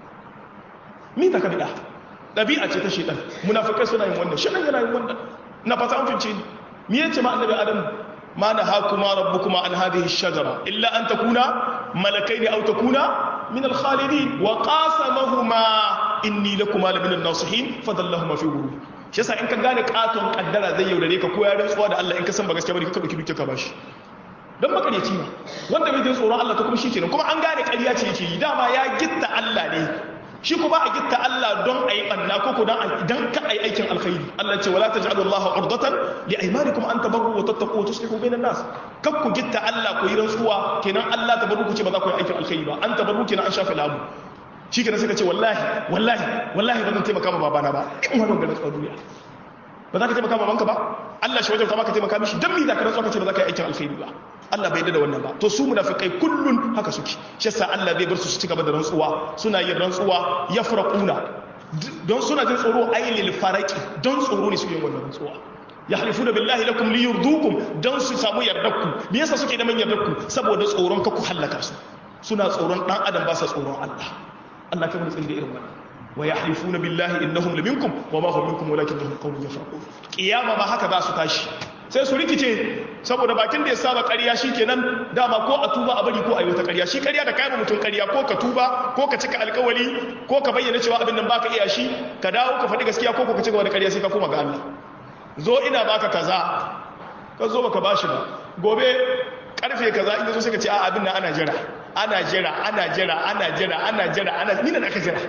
mi ta kabida dabi'a ce ta shedan munafikai suna yin wannan shedan yana yin wannan na fata an fince ni me yace ma annabi adam ma nahakuma rabbukuma an hadhihi ash-shajara illa an takuna malakaini aw takuna min al-khalidin wa qasamahuma inni lakuma la min an-nasihin fadallahuma fi ghurur shi yasa in ka gane katon kaddara zai yaudare ka ko ya rantsuwa da Allah in ka san ba gaskiya bane ka dauki duke ka bashi dan makaryaci ne wanda bai jin tsoron Allah ta kuma shikenan kuma an gane ƙarya ce yake yi dama ya gitta Allah ne shi kuma a gitta Allah don ayi banna ko ko dan dan ka ayi aikin alkhairi Allah ce wala taj'alu Allah urdatan li aymanikum an tabarru wa tattaqu wa tuslihu bainan nas kak ku gitta Allah ku yi rantsuwa kenan Allah tabarru ku ce ba za ku yi aikin alkhairi ba an tabarru kenan an shafe lamu shi kenan suka ce wallahi wallahi wallahi ba zan taimaka ma babana ba in wannan garin tsaro duniya ba za ka taimaka ma babanka ba Allah shi wajen ka baka taimaka mishi dan me za ka rantsuwa ka ce ba za ka yi aikin alkhairi ba Allah bai da wannan ba to su munafikai kullun haka suke shi yasa Allah bai bar su su ci gaba da rantsuwa suna yin rantsuwa yafraquna don suna jin tsoro ailil faraqi don tsoro ne su yin wannan rantsuwa yahlifuna billahi lakum liyurdukum don su samu yardarku me yasa suke da man yardarku saboda tsoron ka ku halaka su suna tsoron dan adam ba sa tsoron Allah Allah kai mun tsaye da irin wannan wa yahlifuna billahi innahum laminkum wa ma hum minkum walakinnahum qawmun yafraqun qiyama ba haka za su tashi sai su rikice saboda bakin da ya saba ƙarya shikenan dama ko a tuba a bari ko a yi wata ƙarya shi ƙarya da kai mutum ƙarya ko ka tuba ko ka cika alƙawari ko ka bayyana cewa abin nan baka iya shi ka dawo ka faɗi gaskiya ko ka cika wani ƙarya sai ka koma ga Allah zo ina baka kaza ka zo baka bashi ba gobe karfe kaza in zo sai ka ce a abin nan ana jira ana jira ana jira ana jira ana jira ana ni da aka jira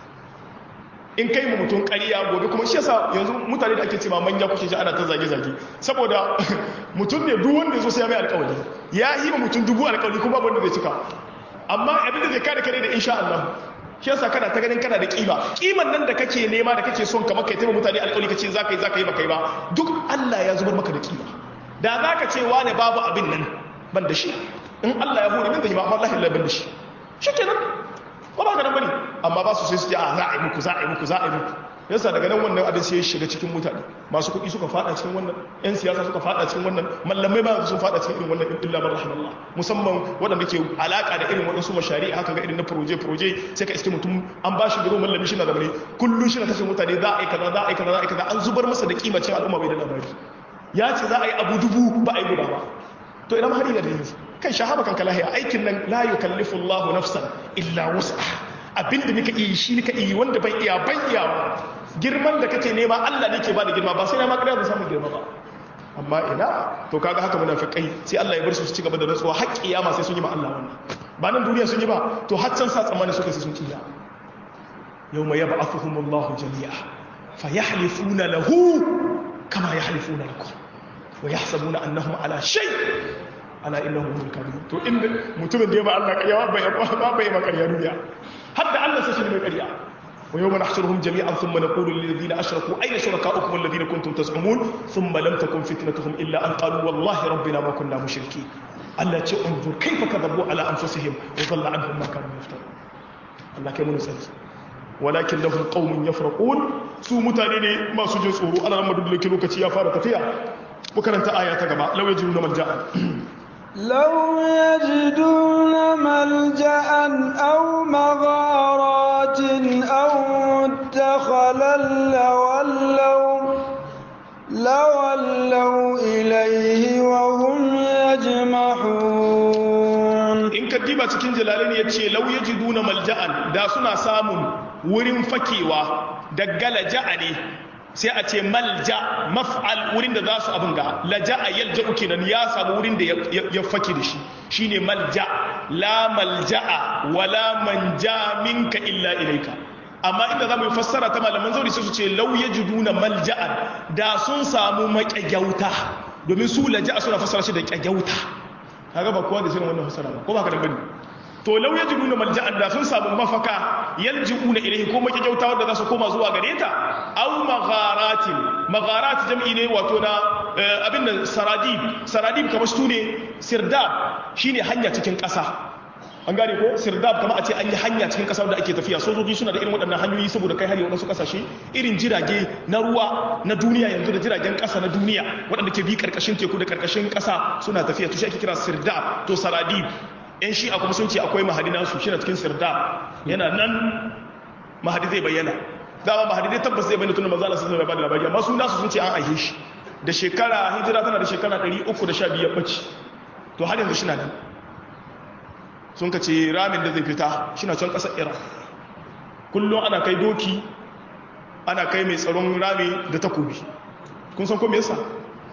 in kai mu mutum ƙarya gobe kuma shi yasa yanzu mutane da ake cewa manya kuke ji ana ta zage-zage saboda mutum ne duk wanda ya zo sai ya mai alƙawari ya yi ma mutum dubu alƙawari kuma babu wanda zai cika amma abin da zai kare kare da insha Allah shi yasa kana ta ganin kana da kima kiman nan da kake nema da kake son kamar kai taimaka mutane alƙawari kace za ka yi za ka yi ba kai ba duk Allah ya zubar maka da kima da za ka ce wane babu abin nan ban da shi in Allah ya hore min da hima amma Allah ya ban da shi shikenan ko ba ka nan bane amma ba su sai su ce a za a yi muku za a yi muku za a yi muku yasa daga nan wannan abin sai ya shiga cikin mutane masu kuɗi suka fada cikin wannan yan siyasa suka fada cikin wannan mallamai ba sun fada cikin irin wannan illa man rahimallah musamman waɗanda ke alaka da irin waɗansu mashari'a haka ga irin na proje proje sai ka iske mutum an ba shi biro mallami shi na zamani kullum shi na kashe mutane za a yi kaza za a yi kaza za a yi kaza an zubar masa da kimacin al'umma bai da labari ya ce za a yi abu dubu ba a yi guda ba to idan har da yanzu kan shahaba kan kalahiya aikin nan la yukallifu Allahu nafsan illa wus'aha abinda nika yi shi nika yi wanda ban iya ban iya girman da kake nema Allah ne ke ba da girma ba sai na ma kada samu girma ba amma ina to kaga haka munafikai sai Allah ya bar su su ci gaba da rantsuwa har kiyama sai sun yi ma Allah wannan ba nan duniya sun yi ba to har can sa tsammani suka sai sun kiya yawma yab'athuhum Allahu jami'a fayahlifuna lahu kama yahlifuna lakum wa yahsabuna annahum ala shay ala innahum hum kadhibun to inda mutumin da ya ba Allah ƙarya ba ya ba ya ƙarya duniya hadda Allah sai shi mai ƙarya wa yawma nahshuruhum jami'an thumma naqulu lil ladina ashraku ayna shurakaukum alladhina kuntum taz'umun thumma lam takun fitnatuhum illa an qalu wallahi rabbina ma kunna mushrikeen Allah ce unzur kayfa kadhabu ala anfusihim wa dhalla anhum ma kanu yaftarun Allah kai mun sani walakin lahum qaumun yafraqun su mutane ne masu jin tsoro Allah ramadu da lokaci ya fara tafiya mu karanta aya ta gaba law yajiduna malja'a لو يجدون ملجأ أو مغارات أو مدخلا لولوا لولوا إليه وهم يجمحون إن كتبت cikin jalalin yace law yajiduna malja'an da suna samun wurin fakewa daga laja'a ne sai a ce malja maf'al wurin da za su abin ga laja'a yalja'u kenan ya samu wurin da ya fake da shi shine malja la malja'a wala manja minka illa ilaika amma inda zamu yi fassara ta malaman zauri sai su ce law yajiduna malja'an da sun samu maƙyagyauta domin su laja'a suna fassara shi da ƙyagyauta kaga ba kowa da shirin wannan fassara ba ko ba ka da bane to lau ya jiduna malja'an da sun samu mafaka yalji'una ilaihi ko maƙyagyauta wanda za su koma zuwa gare ta aw magharatin magharat jam'i ne wato na abin da saradib saradib kamar su ne sirdab shine hanya cikin ƙasa an gane ko sirdab kamar a ce an yi hanya cikin ƙasa da ake tafiya sojoji suna da irin waɗannan hanyoyi saboda kai hari waɗansu ƙasashe irin jirage na ruwa na duniya yanzu da jiragen ƙasa na duniya waɗanda ke bi ƙarƙashin teku da ƙarƙashin ƙasa suna tafiya to shi ake kira sirdab to saradib yan shi'a kuma sun ce akwai mahadi nasu shi na cikin sirda yana nan mahadi zai bayyana dama mahadi zai tabbas zai bayyana tunan mazala sun zai ba da labari amma su nasu sun ce an aihe shi da shekara hijira tana da shekara ɗari uku da sha biyar ɓace to har yanzu shi na nan sun ka ce ramin da zai fita shi na can ƙasar Iran kullum ana kai doki ana kai mai tsaron rami da takobi kun san ko me yasa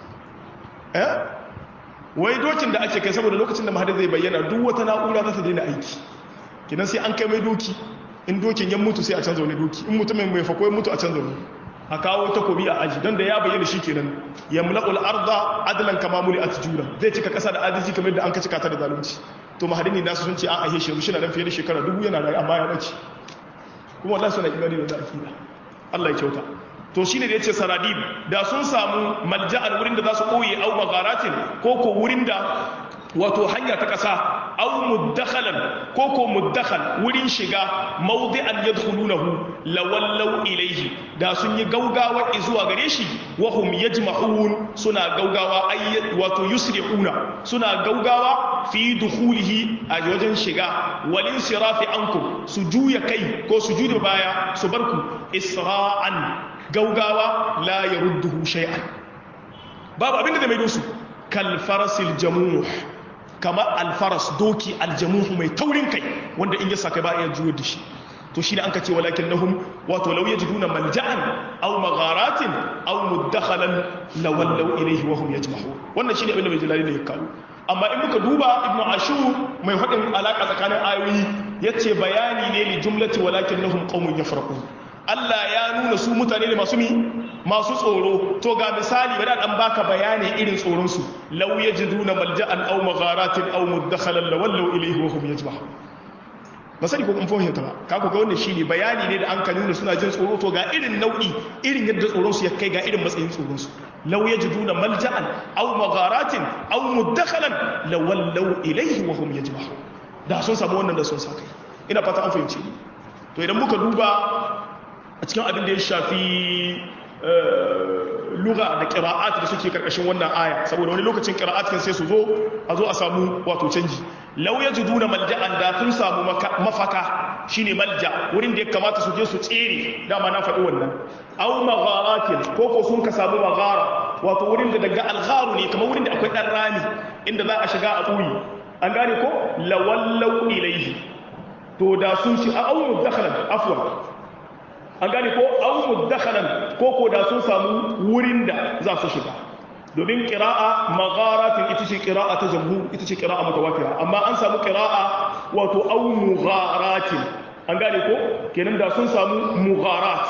eh wai dokin da ake kai saboda lokacin da mahadi zai bayyana duk wata na'ura za ta daina aiki kinan sai an kai mai doki in dokin ya mutu sai a canza wani doki in mutumin mai fako ya mutu a canza wani a kawo takobi a aji don da ya bayyana shi kenan ya mulakul arda adlan kama muli atjura zai cika kasa da adalci kamar da an ka cika ta da zalunci to mahadi ne nasu sun ce an ahe shi shi na dan fiye da shekara dubu yana da amma ya bace kuma wallahi suna imani da akida Allah ya kyauta to shine da yace saradib da sun samu malja'an wurin da za su koye au magharatin ko ko wurin da wato hanya ta kasa au muddakhalan ko ko muddakhal wurin shiga mawdi'an yadkhulunahu lawallau ilayhi da sun yi gaugawa zuwa gare shi wa hum yajma'un suna gaugawa ay wato yusri'una suna gaugawa fi dukhulihi a wajen shiga walin sirafi ankum su juya kai ko su juya baya su barku isra'an gaugawa la yarudduhu shay'an babu abinda da mai dusu kal farasil jamuh kama alfaras doki aljamuhu mai taurin kai wanda in ya saka ba iya juyo da shi to shine an kace walakin lahum wato law yajiduna malja'an aw magharatin aw muddakhalan lawallaw ilayhi wa hum yajmahun wannan shine abinda mai jalali ne ya kawo amma in muka duba ibnu ashur mai hadin alaka tsakanin ayoyi yace bayani ne li jumlati walakin lahum qaumun yafraqun Allah ya nuna su mutane ne masu mi masu tsoro to ga misali bari dan baka bayani irin tsoron su law yajiduna malja'an aw magharatin aw muddakhalan lawallaw ilayhi wa hum yajmahun basali ko kun fahimta ba ka ku ga wannan shine bayani ne da an ka nuna suna jin tsoro to ga irin nau'i irin yadda tsoron su ya kai ga irin matsayin tsoron su law yajiduna malja'an aw magharatin aw muddakhalan lawallaw ilayhi wa hum yajmahun da sun samu wannan da sun saka ina fata an fahimce to idan muka duba a cikin abin da ya shafi lugha da qira'at da suke karkashin wannan aya saboda wani lokacin qira'at kan sai su zo a zo a samu wato canji law yajiduna malja'an da sun samu mafaka shine malja wurin da ya kamata su je su tsere dama na faɗi wannan aw magharatin ko ko sun ka samu maghara wato wurin da daga algharu ne kamar wurin da akwai dan rami inda za a shiga a ɓuyi an gane ko lawallau ilaihi to da sun shi a aw mudakhalan afwan an gane ko aw muddakhalan ko ko da sun samu wurin da za su shiga domin qira'a magharatin ita ce qira'a ta jamhur ita ce qira'a mutawatira amma an samu qira'a wato aw mugharatin an gane ko kenan da sun samu mugharat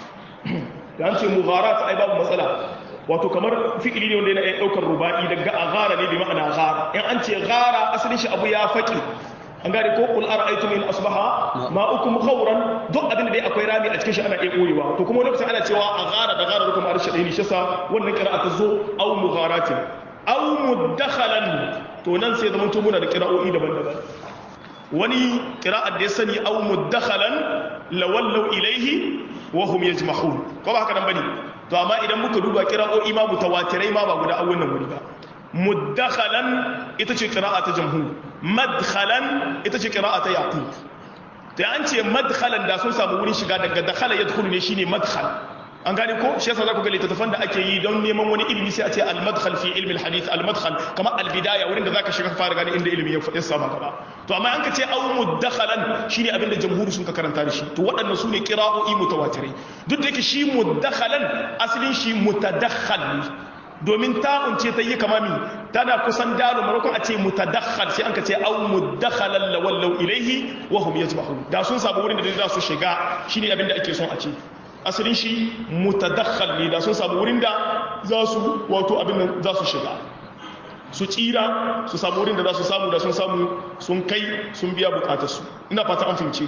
da an ce mugharat ai babu matsala wato kamar fi'ili ne wanda yana iya daukar ruba'i daga aghara ne bi ma'ana ghara in an ce ghara asalin shi abu ya faki an gane ko kul ara'aytum in asbaha ma'ukum khawran duk abin da dai akwai rami a cikin shi ana iya koyewa to kuma lokacin ana cewa a gara da gara da kuma arshe dai ne shi sa wannan qira'a ta zo aw mugharatin aw muddakhalan to nan sai zaman to muna da qira'o'i daban-daban wani qira'ar da ya sani aw muddakhalan lawallu ilayhi wa hum yajmahun ko ba haka nan bane to amma idan muka duba qira'o'i ma mutawatirai ma ba guda a wannan wuri ba muddakhalan ita ce qira'a ta jamhur madkhalan ita ce qira'a ta yaqub to an ce madkhalan da sun samu wurin shiga daga dakhala yadkhulu ne shine madkhal an gane ko shi yasa zaku ga littattafan da ake yi don neman wani ilimi sai a ce al-madkhal fi ilmi al-hadith al-madkhal kamar al-bidaya wurin da zaka shiga ka fara gane inda ilimi ya saba gaba to amma an ka ce aw muddakhalan shine abinda jamhuri sun ka karanta da shi to waɗannan sune qira'o'i mutawatirai duk da yake shi muddakhalan asalin shi mutadakhal domin ta'un ce ta yi kamami tana kusan dalu marakon a ce mutadakhal sai an ka ce aw muddakhalan lawallau ilaihi wa hum yajmahun da sun samu wurin da za su shiga shine abinda ake son a ce asalin shi mutadakhal ne da sun samu wurin da za su wato abin nan za su shiga su tsira su samu wurin da za su samu da sun samu sun kai sun biya bukatarsu ina fata an fahimce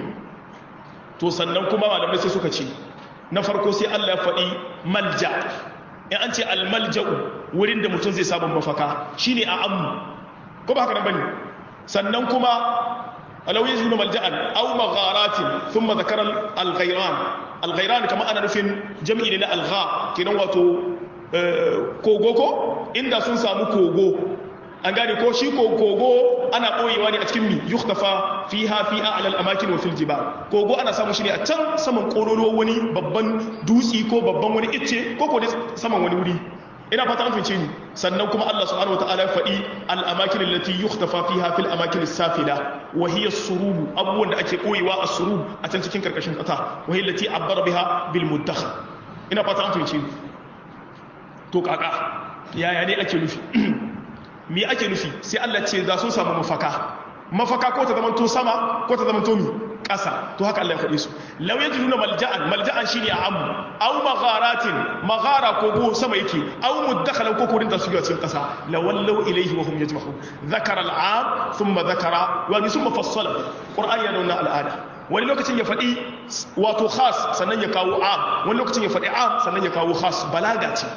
to sannan kuma malamai sai suka ce na farko sai Allah ya faɗi malja in an ce almalja'u wurin da mutum zai samu mafaka shine a ammu ko ba haka nan bane sannan kuma alau yajiduna malja'an aw magharatin thumma dhakara al-ghayran al-ghayran kama ana nufin jam'i ne na al-gha kenan wato kogo ko inda sun samu kogo an gane ko shi kogo ana koyewa ne a cikin mi yukhtafa fiha fi a'la al-amakin wa fil jibal kogo ana samu shi ne a can saman kololo wani babban dutsi ko babban wani icce ko ko saman wani wuri ina fata an fice ni sannan kuma Allah subhanahu wataala ya faɗi al-amakin allati yukhtafa fiha fil amakin as-safila wa hiya as-surub abubuwan da ake koyewa as-surub a can cikin karkashin kasa wa hiya allati abbara biha bil mudakhar ina fata an fice ni to kaka yaya ne ake nufi me ake nufi sai Allah ce za su samu mafaka mafaka ko ta zamanto sama ko ta zamanto mi ƙasa to haka Allah ya faɗi su law yajiduna malja'an malja'an shine a amu aw magharatin maghara ko go sama yake aw mudakhalan ko kurin da su cikin ƙasa lawallau ilayhi wa hum yajmahun dhakara al'am thumma dhakara wa thumma fassala qur'ani ya nuna al'ada wani lokacin ya faɗi wato khas sannan ya kawo am wani lokacin ya faɗi am sannan ya kawo khas balaga ce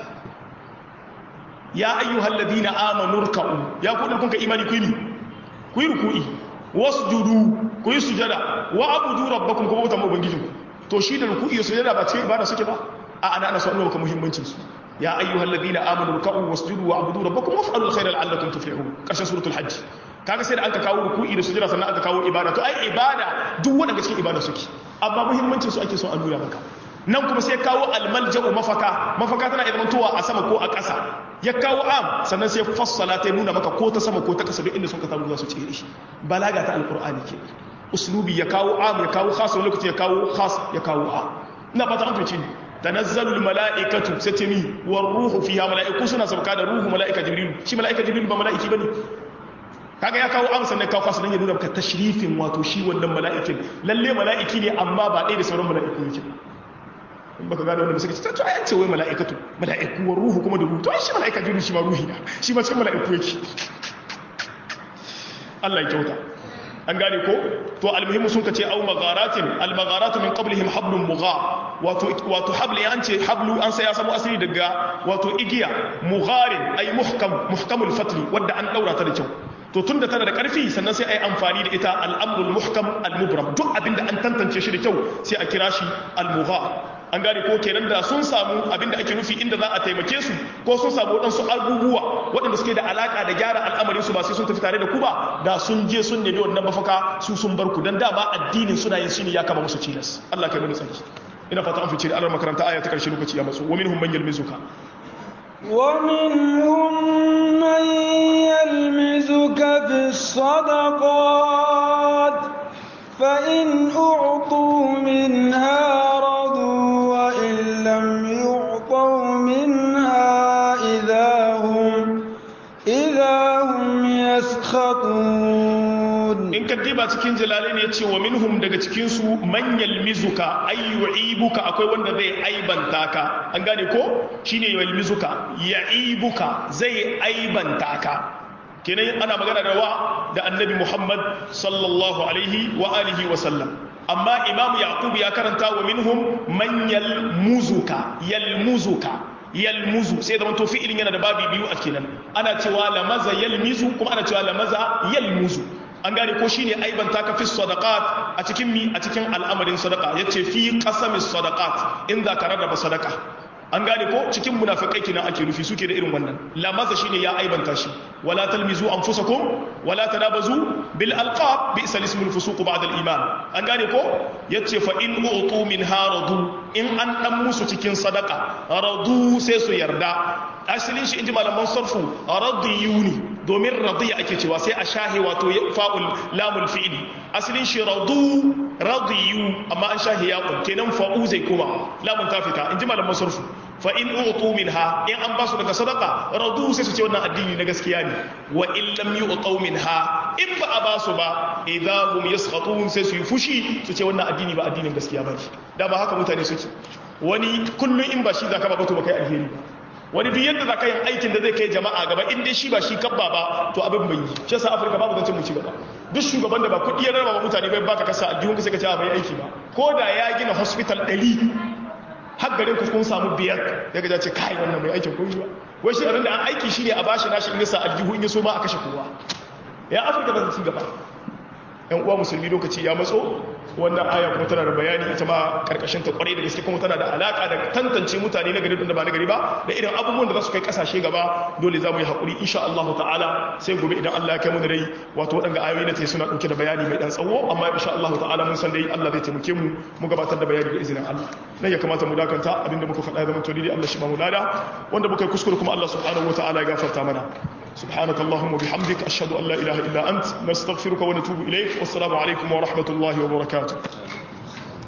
ya ayyuhal ladina amanu ruk'u ya ku kun ka imani ku yi ku yi ruku'i wasjudu ku yi sujada wa abudu rabbakum kuma bauta ubangijinku to shi da ruku'i da sujada ba ce ibada suke ba a ana ana so an maka muhimmancin su ya ayyuhal ladina amanu ruk'u wasjudu wa abudu rabbakum waf'alul khayra la'allakum tuflihun karshen suratul hajj kaga sai da aka kawo ruku'i da sujada sannan aka kawo ibada to ai ibada duk wanda cikin ibada suke amma muhimmancin su ake so a nuna maka nan kuma sai kawo almalja'u mafaka mafaka tana idan tuwa a sama ko a ƙasa ya kawo am sannan sai fassala ta nuna maka ko ta sama ko ta ƙasa duk inda sun ka samu za su tsere shi balaga ta alqur'ani ke uslubi ya kawo am ya kawo khas wani lokaci ya kawo khas ya kawo am ina fata an fice ni tanazzalu almala'ikatu satimi war ruhu fiha mala'iku suna sauka da ruhu mala'ika jibril shi mala'ika jibril ba mala'iki bane kaga ya kawo am sannan kawo khas nan ya nuna maka tashrifin wato shi wannan mala'ikin lalle mala'iki ne amma ba ɗaya da sauran mala'iku yake in baka gane wanda suka ce to ai ce wai mala'ikatu mala'iku wa ruhu kuma da ruhu to ai shi mala'ika jibril shi ma ruhi na shi ma cikin mala'iku yake Allah ya kyauta an gane ko to almuhimmu sun kace au magharatin almagharatu min qablihim hablum mugha wato wato habli an ce hablu an sai ya samu asiri daga wato igiya mugharin ay muhkam muhkamul fatli wanda an daura ta da kyau to tunda tana da karfi sannan sai ai amfani da ita al-amrul muhkam al-mubram duk abinda an tantance shi da kyau sai a kira shi al-mugha an gane ko kenan da sun samu abinda ake nufi inda za a taimake su ko sun samu waɗansu abubuwa waɗanda suke da alaƙa da gyara al'amarin su ba sai sun tafi tare da ku ba da sun je sun nemi wannan mafaka su sun bar ku dan dama addinin suna yin shine ya kama musu cilas Allah kai mana tsaki ina fata an fice da Allah makaranta aya ta karshe lokaci ya matso wa minhum man yalmizuka wa minhum man yalmizuka bis sadaqat fa in u'tu minha لم يعطوا منها إذا هم إذا هم يسخطون إن كديبا cikin jalalin yace wa minhum daga cikin su man yalmizuka ay yu'ibuka akwai wanda zai aibanta ka an gane ko shine yalmizuka ya'ibuka zai aibanta ka kenan ana magana da wa da annabi Muhammad sallallahu alaihi wa alihi wa sallam amma imam yaqub ya karanta wa minhum man yalmuzuka yalmuzuka yalmuzu sai da manto fi'ilin yana da babi biyu a kenan ana cewa lamaza yalmizu kuma ana cewa lamaza yalmuzu an gane ko shine aibanta ka fi sadaqat a cikin mi a cikin al'amarin sadaqa yace fi qasamis sadaqat in za ka rarraba sadaqa an gane ko cikin munafikai kina ake nufi suke da irin wannan lamaza shine ya aibanta shi wala talmizu anfusakum wala tanabazu bil alqab bi'sa ismul fusuq ba'da al iman an gane ko yace fa in utu min haradu in an dan musu cikin sadaka radu sai su yarda asalin shi inji malaman sarfu radiyuni domin radiya ake cewa sai a shahi wato fa'ul lamul fi'li asalin shi radu radiyu amma an shahi yaqul kenan fa'u zai kuma lamun ta fita inji malaman sarfu fa in utu minha in an basu daga sadaka radu sai su ce wannan addini na gaskiya ne wa in lam yu'tu minha in ba a basu ba idahum yaskhatun sai su yi fushi su ce wannan addini ba addinin gaskiya ba ne da ba haka mutane suke wani kullun in ba shi zaka ba to ba kai alheri ba wani duk yadda zaka yin aikin da zai kai jama'a gaba in dai shi ba shi kabba ba to abin bai yi shi yasa Afirka babu zancen mu ci gaba duk shugaban da ba kudi ya rarraba mutane bai baka kasa addinin ka sai ka ce bai aiki ba ko da ya gina hospital ɗari har garin ku kun samu biyar ya ga ce kai wannan mai aikin koyi ba wai shi abinda an aiki shine a bashi nashi in yasa aljihu in yaso ma a kashe kowa ya Afirka ba ta ci gaba yan uwa musulmi lokaci ya matso wannan aya kuma tana da bayani ita ma karkashin ta kwarai da gaske kuma tana da alaka da tantance mutane na gari da ba na gari ba da irin abubuwan da za su kai kasashe gaba dole za mu yi hakuri insha Allah ta'ala sai gobe idan Allah ya kai mu da rai wato waɗanda ayoyi na tai suna ɗauke da bayani mai ɗan tsawo amma insha Allah ta'ala mun san dai Allah zai taimake mu mu gabatar da bayani da izinin Allah nan ya kamata mu dakanta abinda muka faɗa zaman tolili Allah shi ba mu lada wanda muka yi kuskure kuma Allah subhanahu wataala ya gafarta mana سبحانك اللهم وبحمدك أشهد أن لا إله إلا أنت نستغفرك ونتوب إليك والسلام عليكم ورحمة الله وبركاته